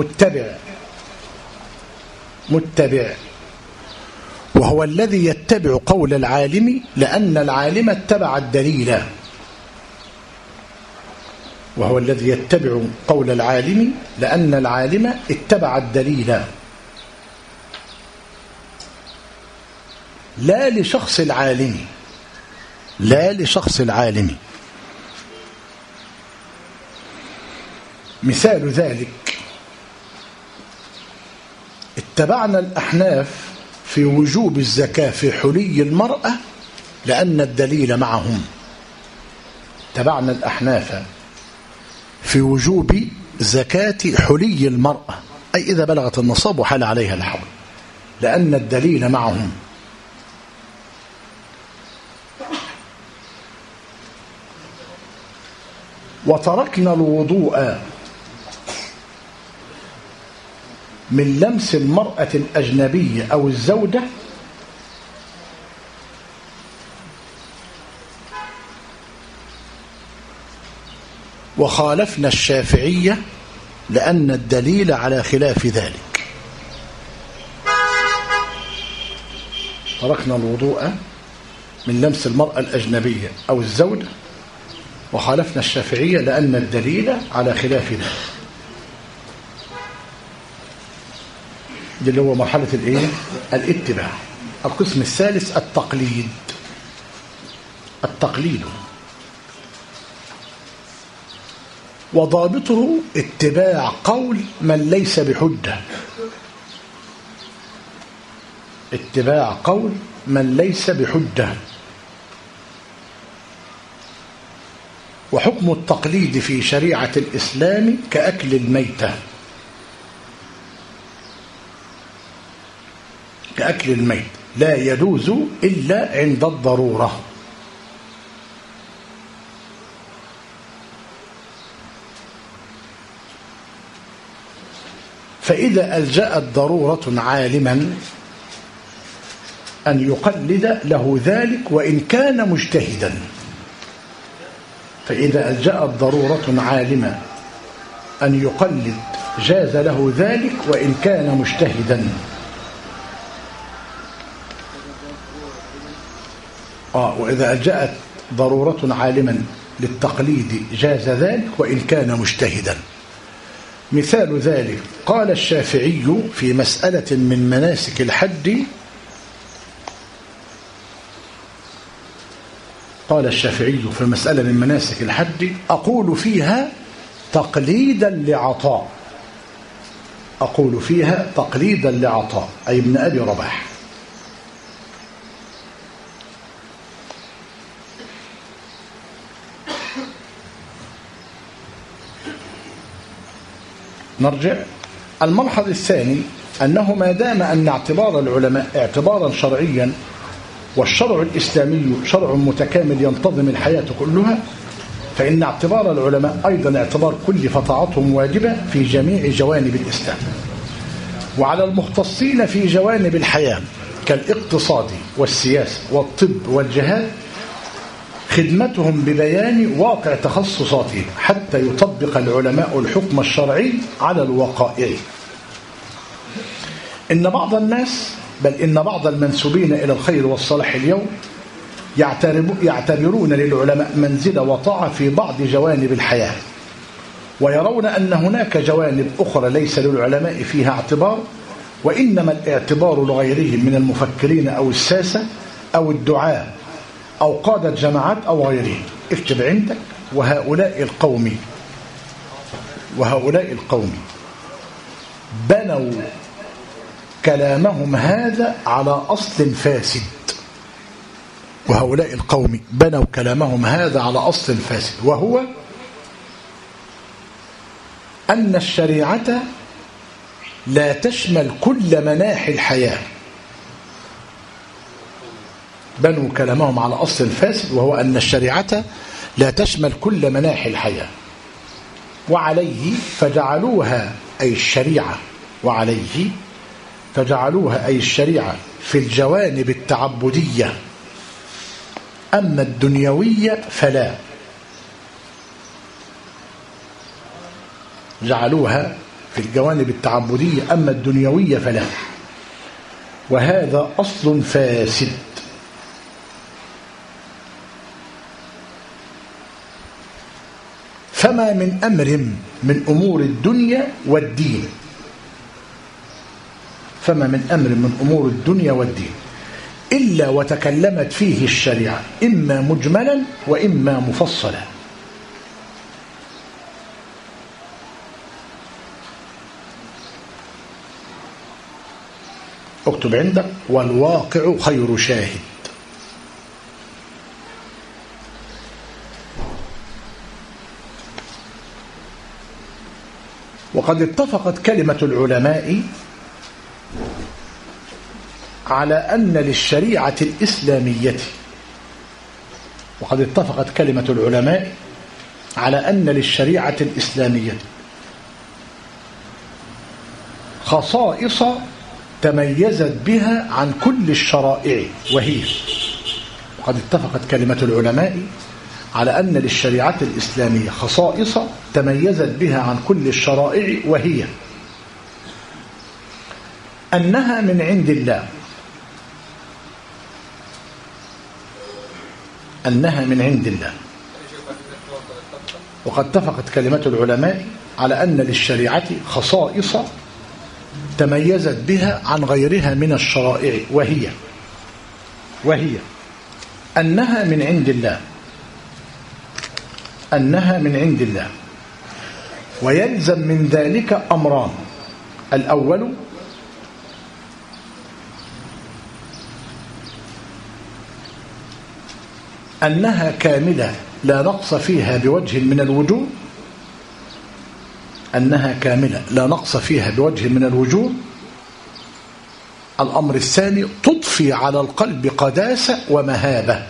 متبع، وهو الذي يتبع قول العالم لأن العالم اتبع الدليل. وهو الذي يتبع قول العالم لأن العالم اتبع الدليل، لا لشخص العالم. مثال ذلك: اتبعنا الأحناف في وجوب الزكاة في حلي المرأة لأن الدليل معهم. اتبعنا الأحناف في وجوب زكاة حلي المرأة، أي إذا بلغت النصاب وحال عليها الحول، لأن الدليل معهم. وتركنا الوضوء من لمس المرأة الأجنبية أو الزوجة وخالفنا الشافعية لأن الدليل على خلاف ذلك. تركنا الوضوء من لمس المرأة الأجنبية أو الزوجة وخالفنا الشافعية لأن الدليل على خلاف ذلك. دي اللي هو مرحلة الايه؟ الاتباع. القسم الثالث التقليد، وضابطه اتباع قول من ليس بحجة. اتباع قول من ليس بحجة. وحكم التقليد في شريعة الإسلام كأكل الميتة. كأكل الميت لا يجوز إلا عند الضرورة. فإذا ألجأت ضرورة عالما أن يقلد له ذلك وإن كان مجتهدا. فإذا ألجأت ضرورة عالما أن يقلد جاز له ذلك وإن كان مجتهدا. وإذا ألجأت ضرورة عالما للتقليد جاز ذلك وإن كان مجتهدا. مثال ذلك: قال الشافعي في مسألة من مناسك الحج، قال الشافعي في مسألة من مناسك الحج: أقول فيها تقليدا لعطاء. أقول فيها تقليدا لعطاء أي ابن أبي رباح. نرجع. الملحظ الثاني أنه ما دام أن اعتبار العلماء اعتبارا شرعيا، والشرع الإسلامي شرع متكامل ينتظم الحياة كلها، فإن اعتبار العلماء أيضا اعتبار كل فطاعتهم واجبة في جميع جوانب الإسلام. وعلى المختصين في جوانب الحياة كالاقتصاد والسياسة والطب والجهاد خدمتهم ببيان واقع تخصصاتهم حتى يطبق العلماء الحكم الشرعي على الوقائع. إن بعض الناس، بل إن بعض المنسوبين إلى الخير والصلاح اليوم يعتبرون للعلماء منزلة وطاعة في بعض جوانب الحياة، ويرون أن هناك جوانب أخرى ليس للعلماء فيها اعتبار وإنما الاعتبار لغيرهم من المفكرين أو الساسة أو الدعاة أو قادة جماعات أو غيرهم. اكتب عندك: وهؤلاء القوم بنوا كلامهم هذا على أصل فاسد. وهؤلاء القوم بنوا كلامهم هذا على أصل فاسد، وهو أن الشريعة لا تشمل كل مناحي الحياة. بنوا كلامهم على أصل فاسد، وهو أن الشريعة لا تشمل كل مناحي الحياة، وعليه فجعلوها أي الشريعة في الجوانب التعبدية، أما الدنيوية فلا. جعلوها في الجوانب التعبدية أما الدنيوية فلا، وهذا أصل فاسد. فما من أمر من أمور الدنيا والدين إلا وتكلمت فيه الشريعة إما مجملا وإما مفصلا. اكتب عندك: والواقع خير شاهد. وقد اتفقت كلمة العلماء على أن للشريعة الإسلامية خصائص تميزت بها عن كل الشرائع، وهي: وقد اتفقت كلمة العلماء على أن للشريعة الإسلامية خصائص تميزت بها عن كل الشرائع، وهي أنها من عند الله، وقد اتفقت كلمة العلماء على أن للشريعة خصائص تميزت بها عن غيرها من الشرائع، وهي أنها من عند الله، ويلزم من ذلك أمران: الأول أنها كاملة لا نقص فيها بوجه من الوجوه. الأمر الثاني: تضفي على القلب قداسة ومهابة.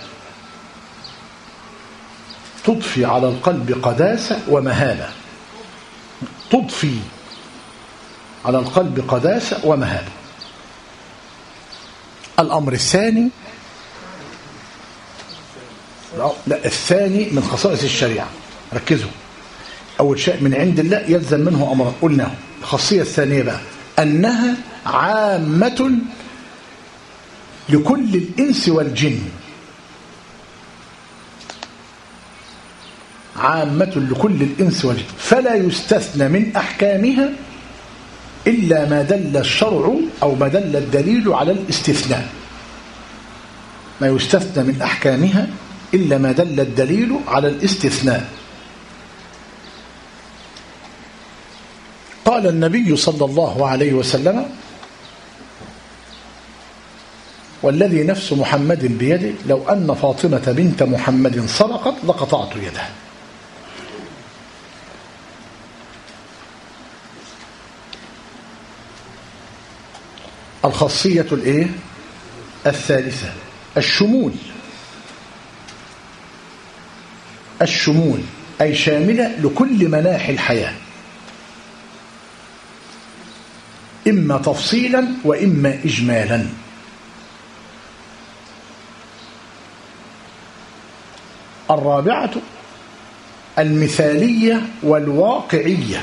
الأمر الثاني الثاني من خصائص الشريعة. ركزوا: أول شيء من عند الله يلزم منه أمر، قلناه. الخاصية الثانية بقى أنها عامة لكل الإنس والجن، فلا يستثنى من أحكامها إلا ما دل الشرع أو ما دل الدليل على الاستثناء. ما يستثنى من أحكامها إلا ما دل الدليل على الاستثناء. قال النبي صلى الله عليه وسلم: والذي نفس محمد بيده لو أن فاطمة بنت محمد سرقت لقطعت يدها. الخاصية الثالثة: الشمول أي شاملة لكل مناحي الحياة، إما تفصيلا وإما إجمالا. الرابعة: المثالية والواقعية.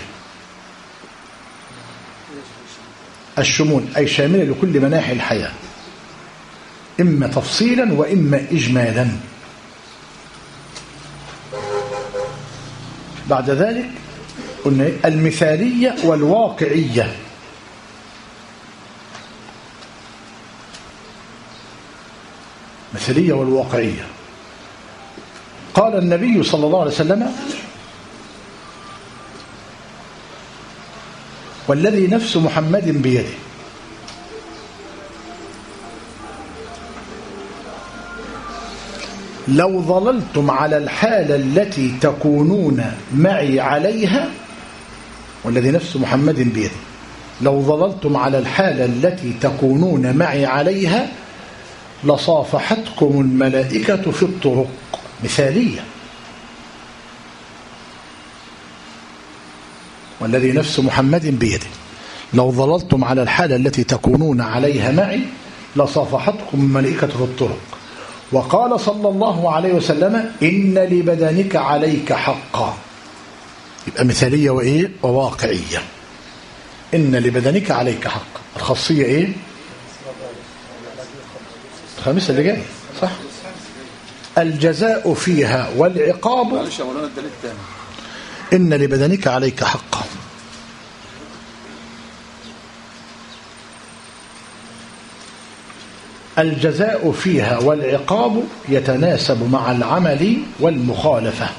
الشمول أي شاملة لكل مناحي الحياة، إما تفصيلا وإما إجمالا. بعد ذلك قلنا المثالية والواقعية. مثالية والواقعية. قال النبي صلى الله عليه وسلم: والذي نفس محمد بيده لو ظللتم على الحالة التي تكونون معي عليها، والذي نفس محمد بيده لو ظللتم على الحالة التي تكونون معي عليها لصافحتكم الملائكة في الطرق. مثالية. والذي نفس محمد بيده لو ظللتم على الحالة التي تكونون عليها معي لصافحتكم الملائكة في الطرق. وقال صلى الله عليه وسلم: إن لبدنك عليك حقا. يبقى مثالية وإيه؟ وواقعية. إن لبدنك عليك حقا. الخاصية إيه؟ الخامسة اللي جاي صح؟ الجزاء فيها والعقاب. إن لبدنك عليك حقا. الجزاء فيها والعقاب يتناسب مع العمل والمخالفة.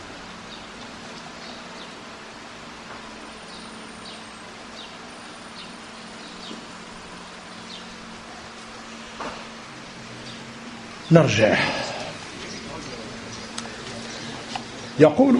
نرجع. يقول،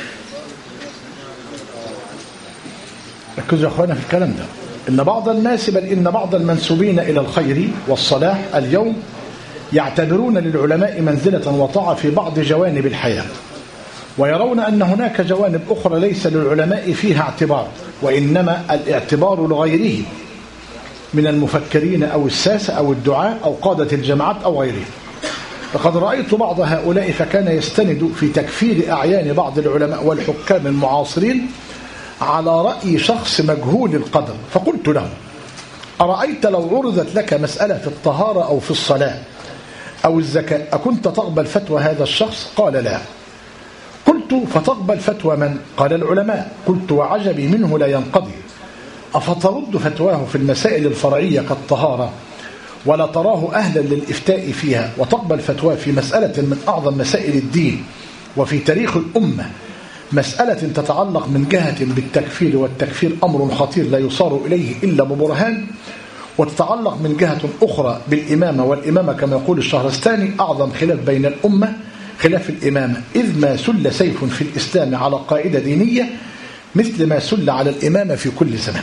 ركزوا يا أخوانا في الكلام ده، إن بعض الناس بل إن بعض المنسوبين إلى الخير والصلاح اليوم يعتبرون للعلماء منزلة وطاعة في بعض جوانب الحياة، ويرون أن هناك جوانب أخرى ليس للعلماء فيها اعتبار، وإنما الاعتبار لغيرهم من المفكرين أو الساسة أو الدعاء أو قادة الجماعات أو غيرهم. لقد رأيت بعض هؤلاء فكان يستند في تكفير أعيان بعض العلماء والحكام المعاصرين على رأي شخص مجهول القدر، فقلت له: أرأيت لو عرضت لك مسألة في الطهارة أو في الصلاة أو الزكاة أكنت تقبل فتوى هذا الشخص؟ قال: لا. قلت: فتقبل فتوى من؟ قال: العلماء. قلت: وعجبي منه لا ينقضي، أفترد فتواه في المسائل الفرعية كالطهارة ولا تراه أهلا للإفتاء فيها، وتقبل فتواه في مسألة من أعظم مسائل الدين وفي تاريخ الأمة، مسألة تتعلق من جهة بالتكفير، والتكفير أمر خطير لا يصار إليه إلا ببرهان، وتتعلق من جهة أخرى بالإمامة، والإمامة كما يقول الشهرستاني أعظم خلاف بين الأمة خلاف الإمامة، إذ ما سل سيف في الإسلام على قاعدة دينية مثل ما سل على الإمامة في كل زمان.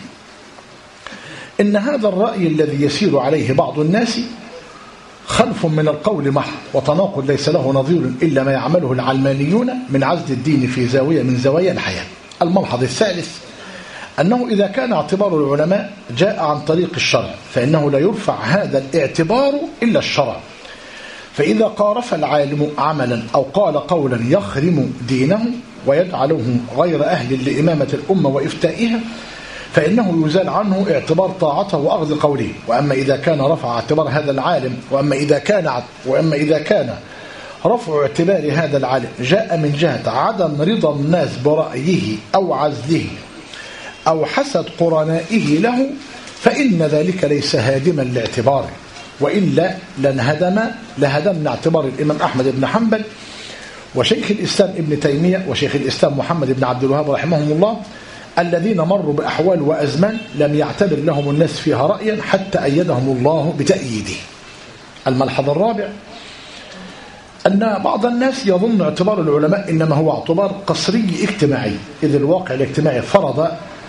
إن هذا الرأي الذي يسير عليه بعض الناس خلف من القول محض، وتناقض ليس له نظير إلا ما يعمله العلمانيون من عزل الدين في زاوية من زوايا الحياة. الملحظ الثالث أنه إذا كان اعتبار العلماء جاء عن طريق الشرع فإنه لا يرفع هذا الاعتبار إلا الشرع، فإذا قارف العالم عملا أو قال قولا يخرم دينه ويجعله غير أهل لإمامة الأمة وإفتائها فإنه يزال عنه اعتبار طاعته وأخذ قوله. وأما إذا كان رفع اعتبار هذا العالم وأما إذا كان رفع اعتبار هذا العالم جاء من جهة عدم رضا الناس برأيه أو عزله أو حسد قرنائه له فإن ذلك ليس هادما لاعتباره، وإلا لهدمنا اعتبار الإمام أحمد بن حنبل وشيخ الإسلام ابن تيمية وشيخ الإسلام محمد بن عبد الوهاب رحمهم الله، الذين مروا بأحوال وأزمان لم يعتبر لهم الناس فيها رأيا حتى أيدهم الله بتأييده. الملحظ الرابع أن بعض الناس يظن اعتبار العلماء إنما هو اعتبار قصري اجتماعي، إذ الواقع الاجتماعي فرض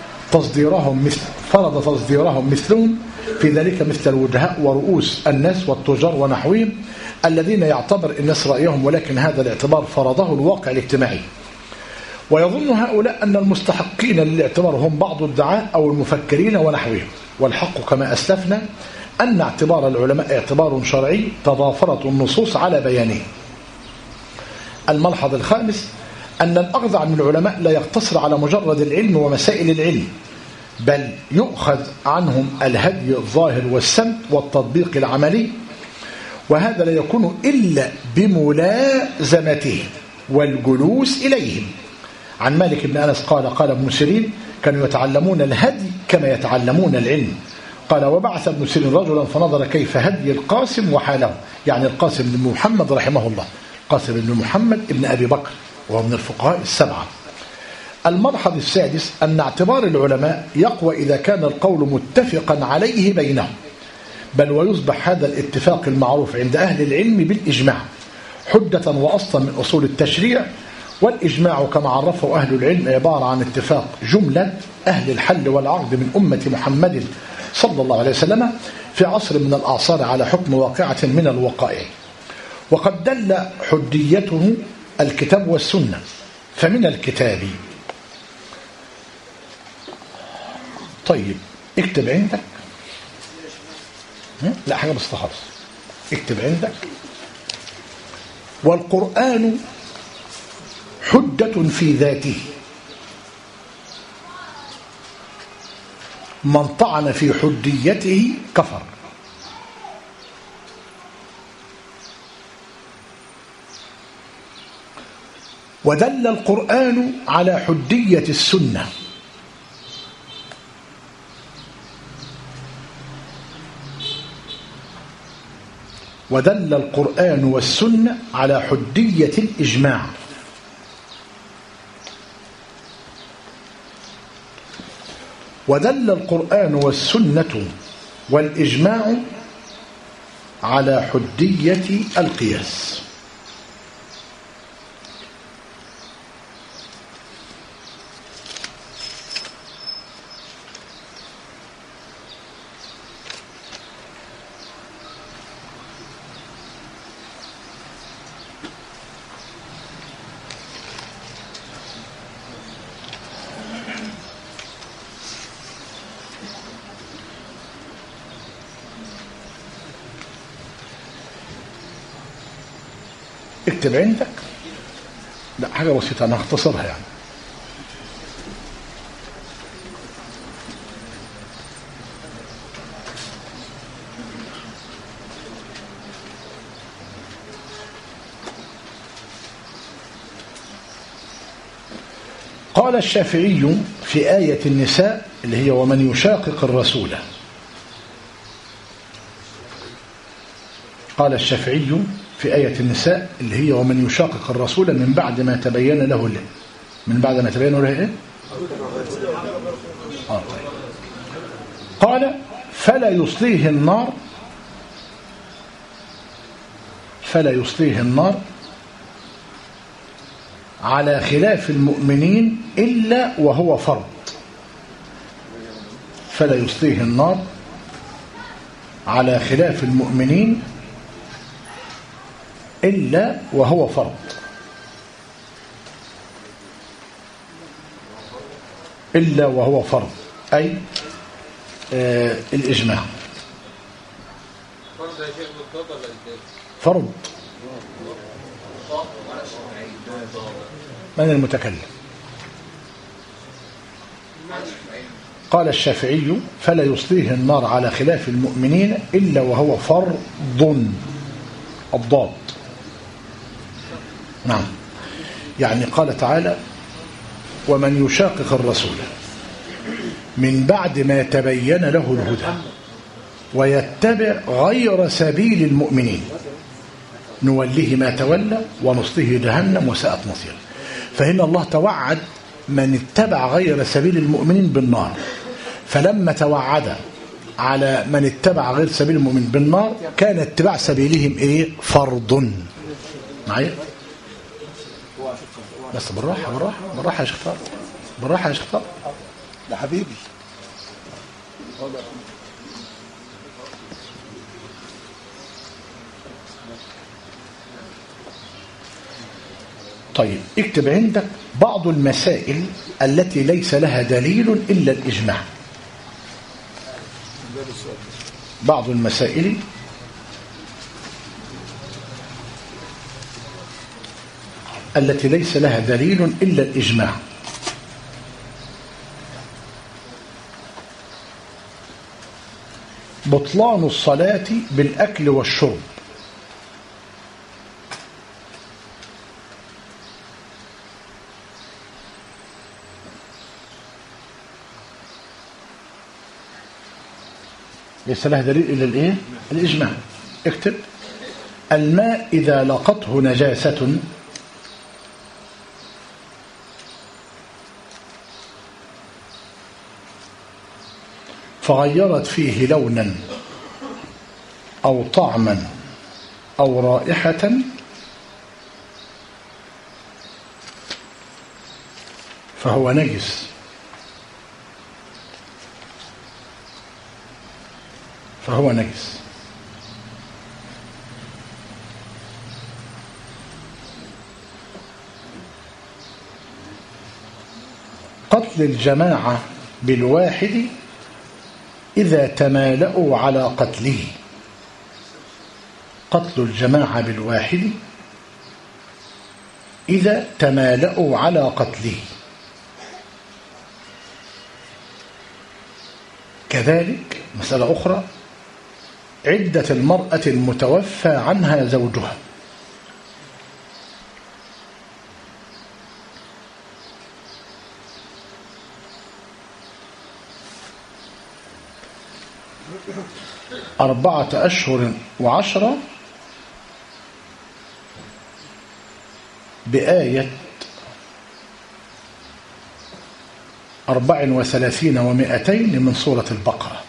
تصديرهم مثلهم في ذلك مثل الوجهاء ورؤوس الناس والتجار ونحوهم الذين يعتبر الناس رأيهم، ولكن هذا الاعتبار فرضه الواقع الاجتماعي. ويظن هؤلاء أن المستحقين للاعتبار هم بعض الدعاء أو المفكرين ونحوهم، والحق كما أسلفنا أن اعتبار العلماء اعتبار شرعي تضافرت النصوص على بيانه. الملحظ الخامس أن الأخذ عن العلماء لا يقتصر على مجرد العلم ومسائل العلم، بل يؤخذ عنهم الهدي الظاهر والسمت والتطبيق العملي، وهذا لا يكون إلا بملازمته والجلوس إليهم. عن مالك بن أنس قال ابن سيرين: كانوا يتعلمون الهدي كما يتعلمون العلم، قال وبعث ابن سيرين رجلا فنظر كيف هدي القاسم وحاله، يعني القاسم بن محمد رحمه الله، القاسم بن محمد ابن أبي بكر وهو من الفقهاء السبعة. الملحظ السادس أن اعتبار العلماء يقوى إذا كان القول متفقا عليه بينهم، بل ويصبح هذا الاتفاق المعروف عند أهل العلم بالإجماع حجة وأصلا من أصول التشريع. والإجماع كما عرفه أهل العلم عبارة عن اتفاق جملة أهل الحل والعقد من أمة محمد صلى الله عليه وسلم في عصر من الأعصار على حكم واقعة من الوقائع، وقد دل حجيته الكتاب والسنة. فمن الكتاب، طيب اكتب عندك، لا حاجة بس خالص، اكتب عندك: والقرآن حجة في ذاته، من طعن في حجيته كفر. ودل القرآن على حجية السنة، ودل القرآن والسنة على حجية الإجماع. ودل القرآن والسنة والإجماع على حجية القياس. اكتب عندك، لا حاجة بسيطة أنا هختصرها يعني. قال الشافعي في آية النساء اللي هي ومن يشاقق الرسول، قال الشافعي في آية النساء اللي هي ومن يشاقق الرسول من بعد ما تبين له له، من بعد ما تبين له ايه؟ قال فلا يصليه النار، فلا يصليه النار على خلاف المؤمنين إلا وهو فرض. فلا يصليه النار على خلاف المؤمنين إلا وهو فرض. إلا وهو فرض أي الإجماع. فرض. من المتكلم؟ قال الشافعي فلا يصليه النار على خلاف المؤمنين إلا وهو فرض، الضاد. نعم، يعني قال تعالى ومن يشاقق الرسول من بعد ما تبين له الهدى ويتبع غير سبيل المؤمنين نوليه ما تولى ونصله جهنم وساءت مصيرا. فهنا الله توعد من اتبع غير سبيل المؤمنين بالنار، فلما توعد على من اتبع غير سبيل المؤمنين بالنار كان اتباع سبيلهم ايه؟ فرض. معايا؟ بس بالراحه بالراحه بالراحه يا شيخ طارق، بالراحه يا شيخ طارق. ده حبيبي. طيب اكتب عندك بعض المسائل التي ليس لها دليل إلا الإجماع. بعض المسائل التي ليس لها دليل إلا الإجماع. بطلان الصلاة بالأكل والشرب، ليس لها دليل إلا الإيه؟ الإجماع. اكتب: الماء إذا لقته نجاسة فغيرت فيه لونا أو طعما أو رائحة فهو نجس. فهو نجس. قتل الجماعة بالواحد إذا تمالأوا على قتله. قتل الجماعة بالواحد إذا تمالأوا على قتله. كذلك مسألة أخرى: عدة المرأة المتوفى عنها زوجها. أربعة أشهر و10 بآية 34 و200 من سورة البقرة.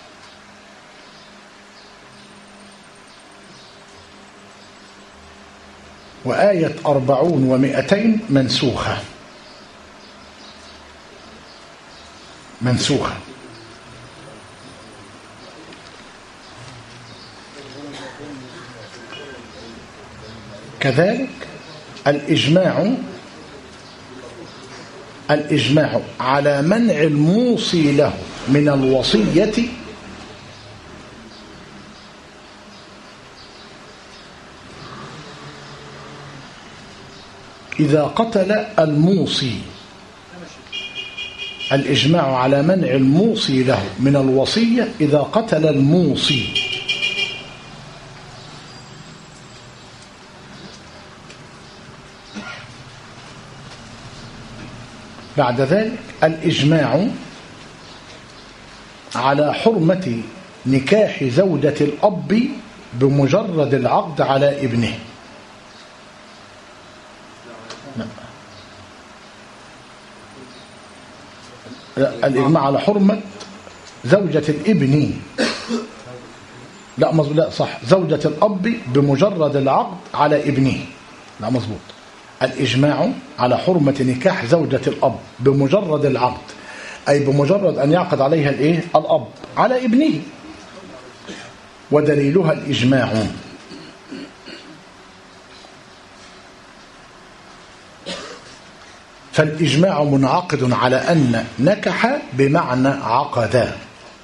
وآية 40 و200 منسوخة. كذلك الإجماع على منع الموصي له من الوصية إذا قتل الموصي. الإجماع على منع الموصي له من الوصية إذا قتل الموصي. بعد ذلك الإجماع على حرمة نكاح زوجة الأب بمجرد العقد على ابنه. الإجماع على حرمة زوجة الابن. لا صح، زوجة الأب بمجرد العقد على ابنه. لا مظبوط. الإجماع على حرمة نكاح زوجة الأب بمجرد العقد، أي بمجرد أن يعقد عليها الإيه؟ الأب على ابنه. ودليلها الإجماع. فالإجماع منعقد على أن نكح بمعنى عقد.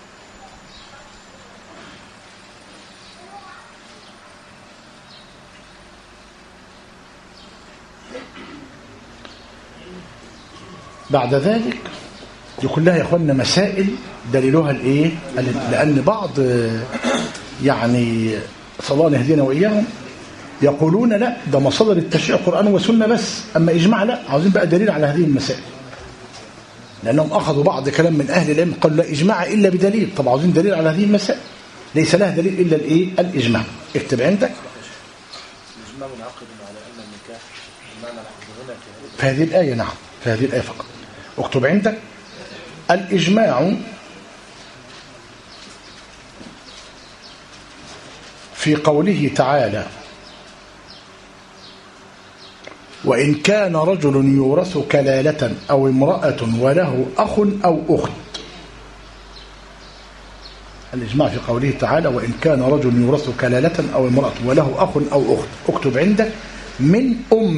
بعد ذلك دي كلها يا اخوانا مسائل دليلها الايه؟ لان بعض يعني صلى الله يهدينا واياهم يقولون لا ده مصادر التشريع قرآن وسنة بس، اما اجماع لا، عاوزين بقى دليل على هذه المسائل، لانهم اخذوا بعض كلام من اهل العلم قالوا لا اجماع الا بدليل. طب عاوزين دليل على هذه المسائل، ليس لها دليل الا الايه؟ الاجماع. اكتب عندك: الاجماع منعقد على ان النكاح بمعنى العقد هنا في هذه الايه. نعم، في هذه الايه فقط. اكتب عندك: الإجماع في قوله تعالى: وإن كان رجل يورث كلالة أو امرأة وله أخ أو أخت. الإجماع في قوله تعالى: وإن كان رجل يورث كلالة أو امرأة وله أخ أو أخت. اكتب عندك: من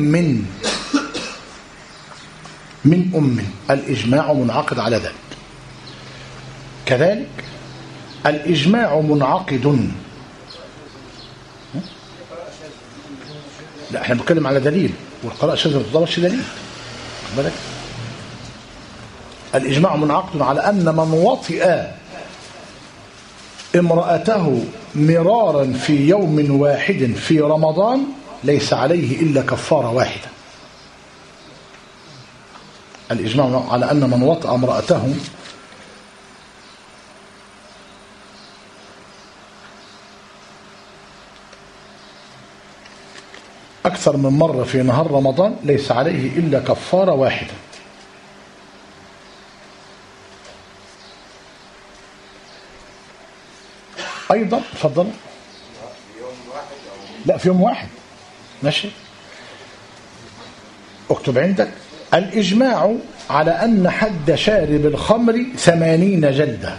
أم. الإجماع منعقد على ذلك. كذلك الإجماع منعقد. لا احنا بنتكلم على دليل، والقراءة شاذة ما تعتبرش دليل. بالك؟ الإجماع منعقد على أن من وطئ امرأته مرارا في يوم واحد في رمضان ليس عليه إلا كفارة واحدة. الإجماع على أن من وطأ امرأته أكثر من مرة في نهار رمضان ليس عليه إلا كفارة واحدة. أيضا تفضل. لا، في يوم واحد. ماشي، اكتب عندك: الإجماع على أن حد شارب الخمر 80 جلدة.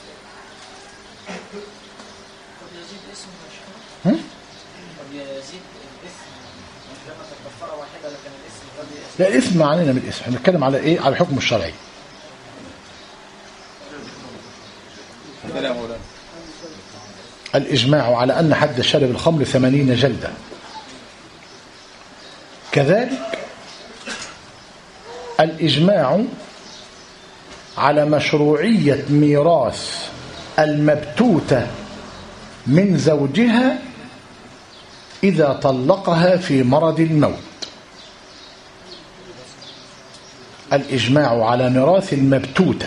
لا، الاسم معنينا من الاسم، هنتكلم على ايه؟ على الحكم الشرعي. الإجماع على أن حد شارب الخمر 80 جلدة. كذلك الإجماع على مشروعية ميراث المبتوتة من زوجها إذا طلقها في مرض الموت. الإجماع على ميراث المبتوتة.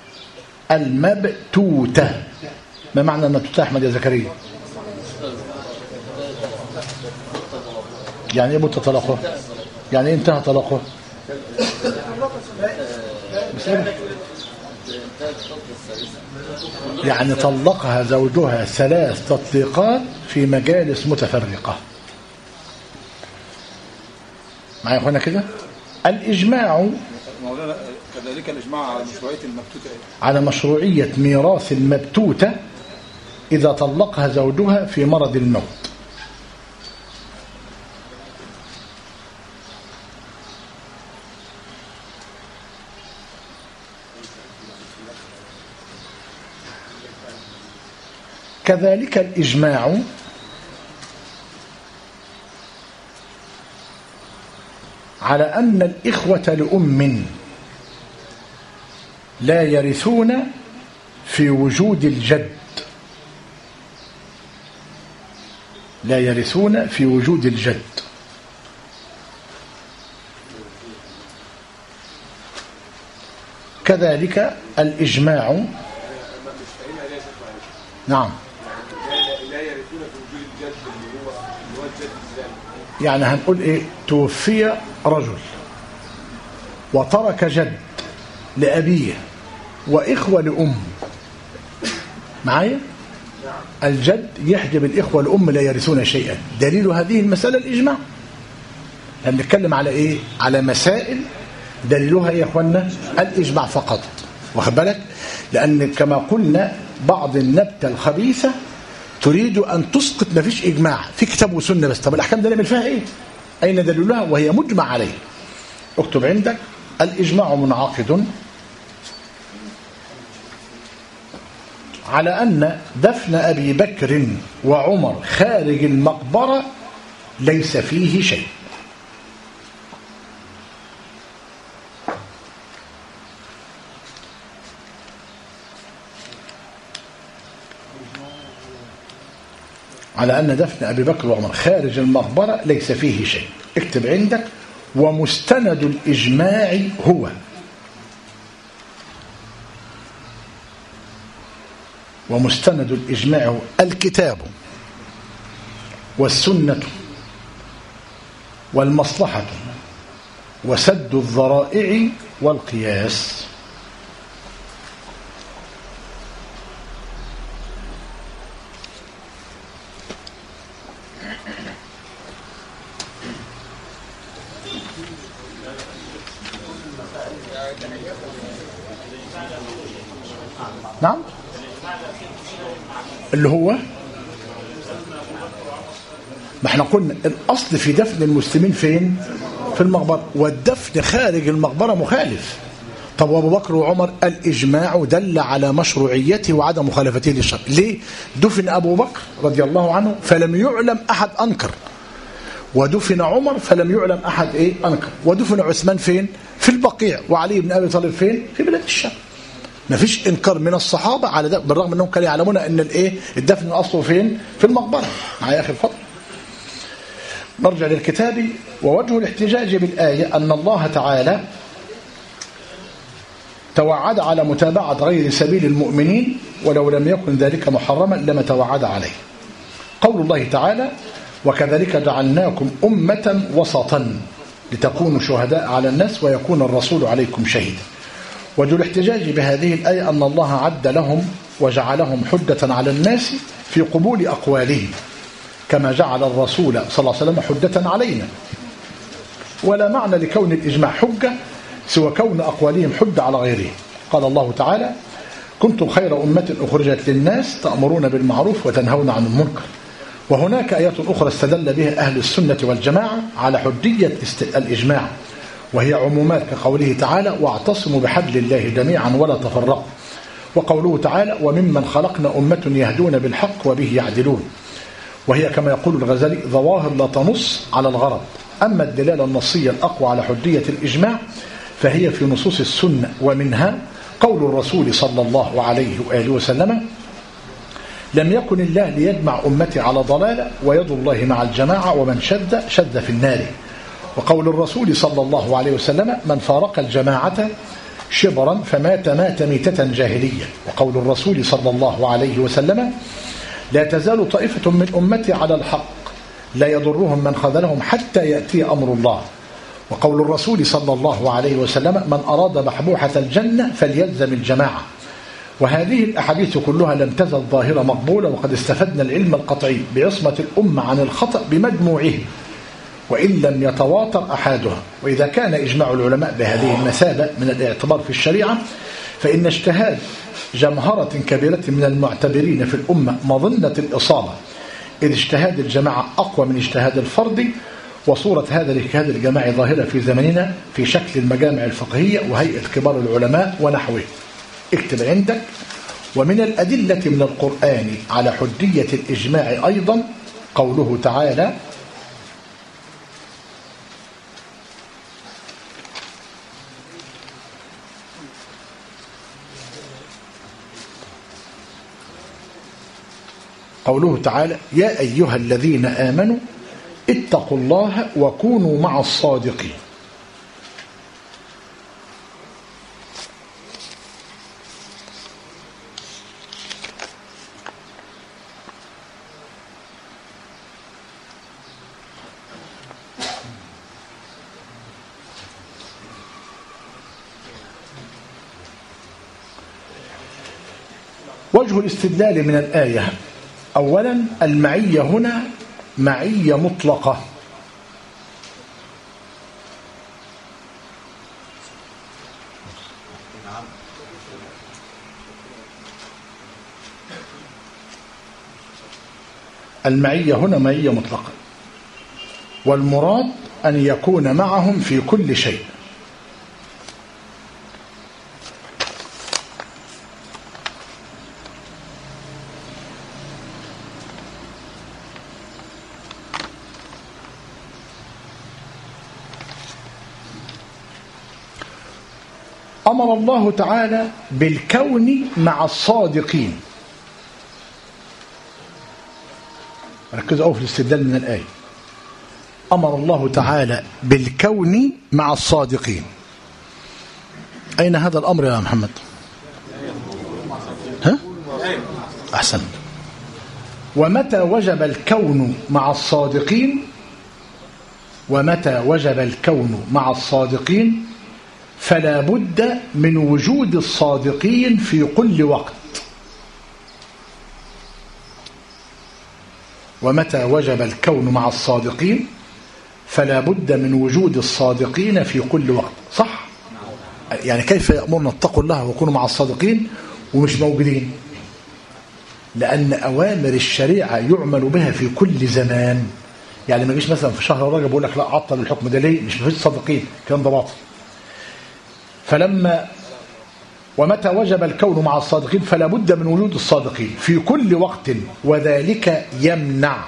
المبتوتة، ما معنى المبتوتة أحمد يا زكريا؟ يعني إيه مت طلاقه؟ يعني إيه انتهى طلاقه؟ يعني طلقها زوجها 3 تطليقات في مجالس متفرقة. معايا يا اخوانا كده؟ الإجماع مولانا كذلك الإجماع على مشروعية المبتوتة، على مشروعية ميراث المبتوتة إذا طلقها زوجها في مرض الموت. كذلك الإجماع على أن الإخوة لأم لا يرثون في وجود الجد. لا يرثون في وجود الجد. كذلك الإجماع. نعم، لا يرثون في وجود الجد اللي هو الجد الثاني. يعني هنقول ايه؟ توفي رجل وترك جد لأبيه وإخوة لأم. معايا؟ الجد يحجب الإخوة لأم لا يرثون شيئا. دليل هذه المسألة الإجماع. هنتكلم على ايه؟ على مسائل دليلها ايه يا اخوانا؟ الإجماع فقط. واخد بالك؟ لأن كما قلنا بعض النبتة الخبيثة تريد أن تسقط ما فيش إجماع في كتاب وسنة بس. طب الأحكام ده نعمل فيها إيه؟ أين دليلها وهي مجمع عليه؟ اكتب عندك: الإجماع منعقد على أن دفن أبي بكر وعمر خارج المقبرة ليس فيه شيء. على أن دفن أبي بكر وعمر خارج المقبرة ليس فيه شيء. اكتب عندك: ومستند الإجماع هو ومستند الإجماع هو الكتاب والسنة والمصلحة وسد الذرائع والقياس. نعم، اللي هو ما احنا قلنا الأصل في دفن المسلمين فين؟ في المقبرة، والدفن خارج المقبرة مخالف. طب وابو بكر وعمر الإجماع دل على مشروعيته وعدم مخالفته للشرع. ليه؟ دفن أبو بكر رضي الله عنه فلم يعلم أحد أنكر، ودفن عمر فلم يعلم أحد أنكر، ودفن عثمان فين؟ في البقيع، وعلي بن أبي طالب فين؟ في بلاد الشام. ما فيش إنكار من الصحابة على ده، بالرغم أنهم كانوا يعلمون أن الدفن أصله فين؟ في المقبرة. معايا أخي الفضل؟ نرجع للكتاب. ووجه الاحتجاج بالآية أن الله تعالى توعد على متابعة غير سبيل المؤمنين، ولو لم يكن ذلك محرما لما توعد عليه. قول الله تعالى: وكذلك جعلناكم أمة وسطا لتكونوا شهداء على الناس ويكون الرسول عليكم شهيدا. وجه الاحتجاج بهذه الآية أن الله عد لهم وجعلهم حجة على الناس في قبول أقوالهم كما جعل الرسول صلى الله عليه وسلم حجة علينا. ولا معنى لكون الإجماع حجة سوى كون أقوالهم حجة على غيرهم. قال الله تعالى: كنتم خير أمة أخرجت للناس تأمرون بالمعروف وتنهون عن المنكر. وهناك آيات أخرى استدل بها أهل السنة والجماعة على حجية الإجماع، وهي عمومات كقوله تعالى: واعتصموا بحبل الله جميعا ولا تفرقوا، وقوله تعالى: وممن خلقنا أمة يهدون بالحق وبه يعدلون. وهي كما يقول الغزالي ظواهر لا تنص على الغرض. أما الدلالة النصية الأقوى على حجية الإجماع فهي في نصوص السنة، ومنها قول الرسول صلى الله عليه وآله وسلم: لم يكن الله ليجمع أمتي على ضلالة ويد الله مع الجماعة ومن شد في النار. وقول الرسول صلى الله عليه وسلم: من فارق الجماعة شبرا فمات ميتة جاهلية. وقول الرسول صلى الله عليه وسلم: لا تزال طائفة من أمتي على الحق لا يضرهم من خذلهم حتى يأتي أمر الله. وقول الرسول صلى الله عليه وسلم: من أراد بحبوحة الجنة فليلزم الجماعة. وهذه الأحاديث كلها لم تزل ظاهرة مقبولة، وقد استفدنا العلم القطعي بعصمة الأمة عن الخطأ بمجموعه وإن لم يتواتر أحدها. وإذا كان إجماع العلماء بهذه المثابة من الاعتبار في الشريعة، فإن اجتهاد جمهرة كبيرة من المعتبرين في الأمة مظنة الإصابة، إذ اجتهاد الجماعة أقوى من اجتهاد الفرد. وصورة هذا الاجتهاد الجماعي ظاهرة في زمننا في شكل المجامع الفقهية وهيئة كبار العلماء ونحوه. اكتب عندك: ومن الأدلة من القرآن على حجية الإجماع أيضا قوله تعالى: يا أيها الذين آمنوا اتقوا الله وكونوا مع الصادقين. وجه الاستدلال من الآية: أولا المعية هنا معية مطلقة، المعية هنا معية مطلقة، والمراد أن يكون معهم في كل شيء. أمر الله تعالى بالكون مع الصادقين. ركزوا أوي في الاستدلال من الآية. أمر الله تعالى بالكون مع الصادقين. أين هذا الأمر يا محمد؟ ها؟ أحسن. ومتى وجب الكون مع الصادقين فلا بد من وجود الصادقين في كل وقت. ومتى وجب الكون مع الصادقين فلا بد من وجود الصادقين في كل وقت. صح؟ يعني كيف يأمرنا اتقوا الله وكونوا مع الصادقين ومش موجودين؟ لأن أوامر الشريعة يعمل بها في كل زمان. يعني ما يجيش مثلا في شهر رجب يقول لك لا عطل الحكم ده ليه؟ مش مفيش صادقين، الكلام ده باطل. ومتى وجب الكون مع الصادقين فلا بد من وجود الصادقين في كل وقت، وذلك يمنع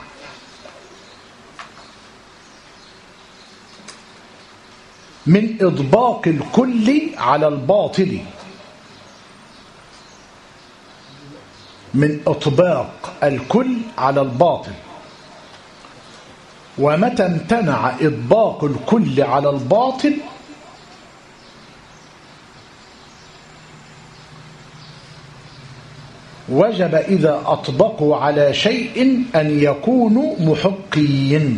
من إطباق الكل على الباطل، من إطباق الكل على الباطل. ومتى امتنع إطباق الكل على الباطل وجب إذا أطبقوا على شيء أن يكونوا محقين.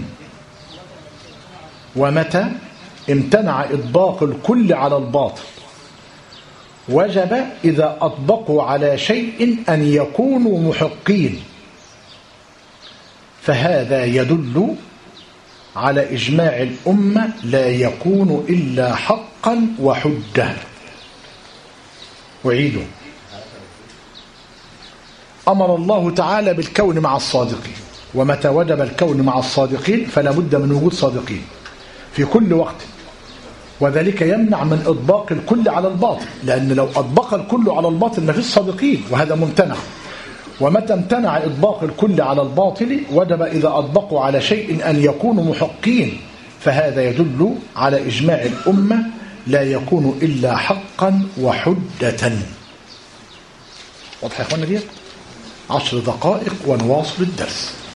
ومتى امتنع إطباق الكل على الباطل وجب إذا أطبقوا على شيء أن يكونوا محقين، فهذا يدل على إجماع الأمة لا يكون إلا حقا وحجة. أعيده. أمر الله تعالى بالكون مع الصادقين، ومتى وجب الكون مع الصادقين فلا بد من وجود صادقين في كل وقت، وذلك يمنع من إطباق الكل على الباطل، لأن لو أطبق الكل على الباطل ما فيش صادقين، وهذا ممتنع. ومتى امتنع إطباق الكل على الباطل وجب إذا أطبقوا على شيء أن يكونوا محقين، فهذا يدل على إجماع الأمة لا يكون إلا حقا وحجة. واضح يا أخوانا دي؟ 10 دقائق ونواصل الدرس.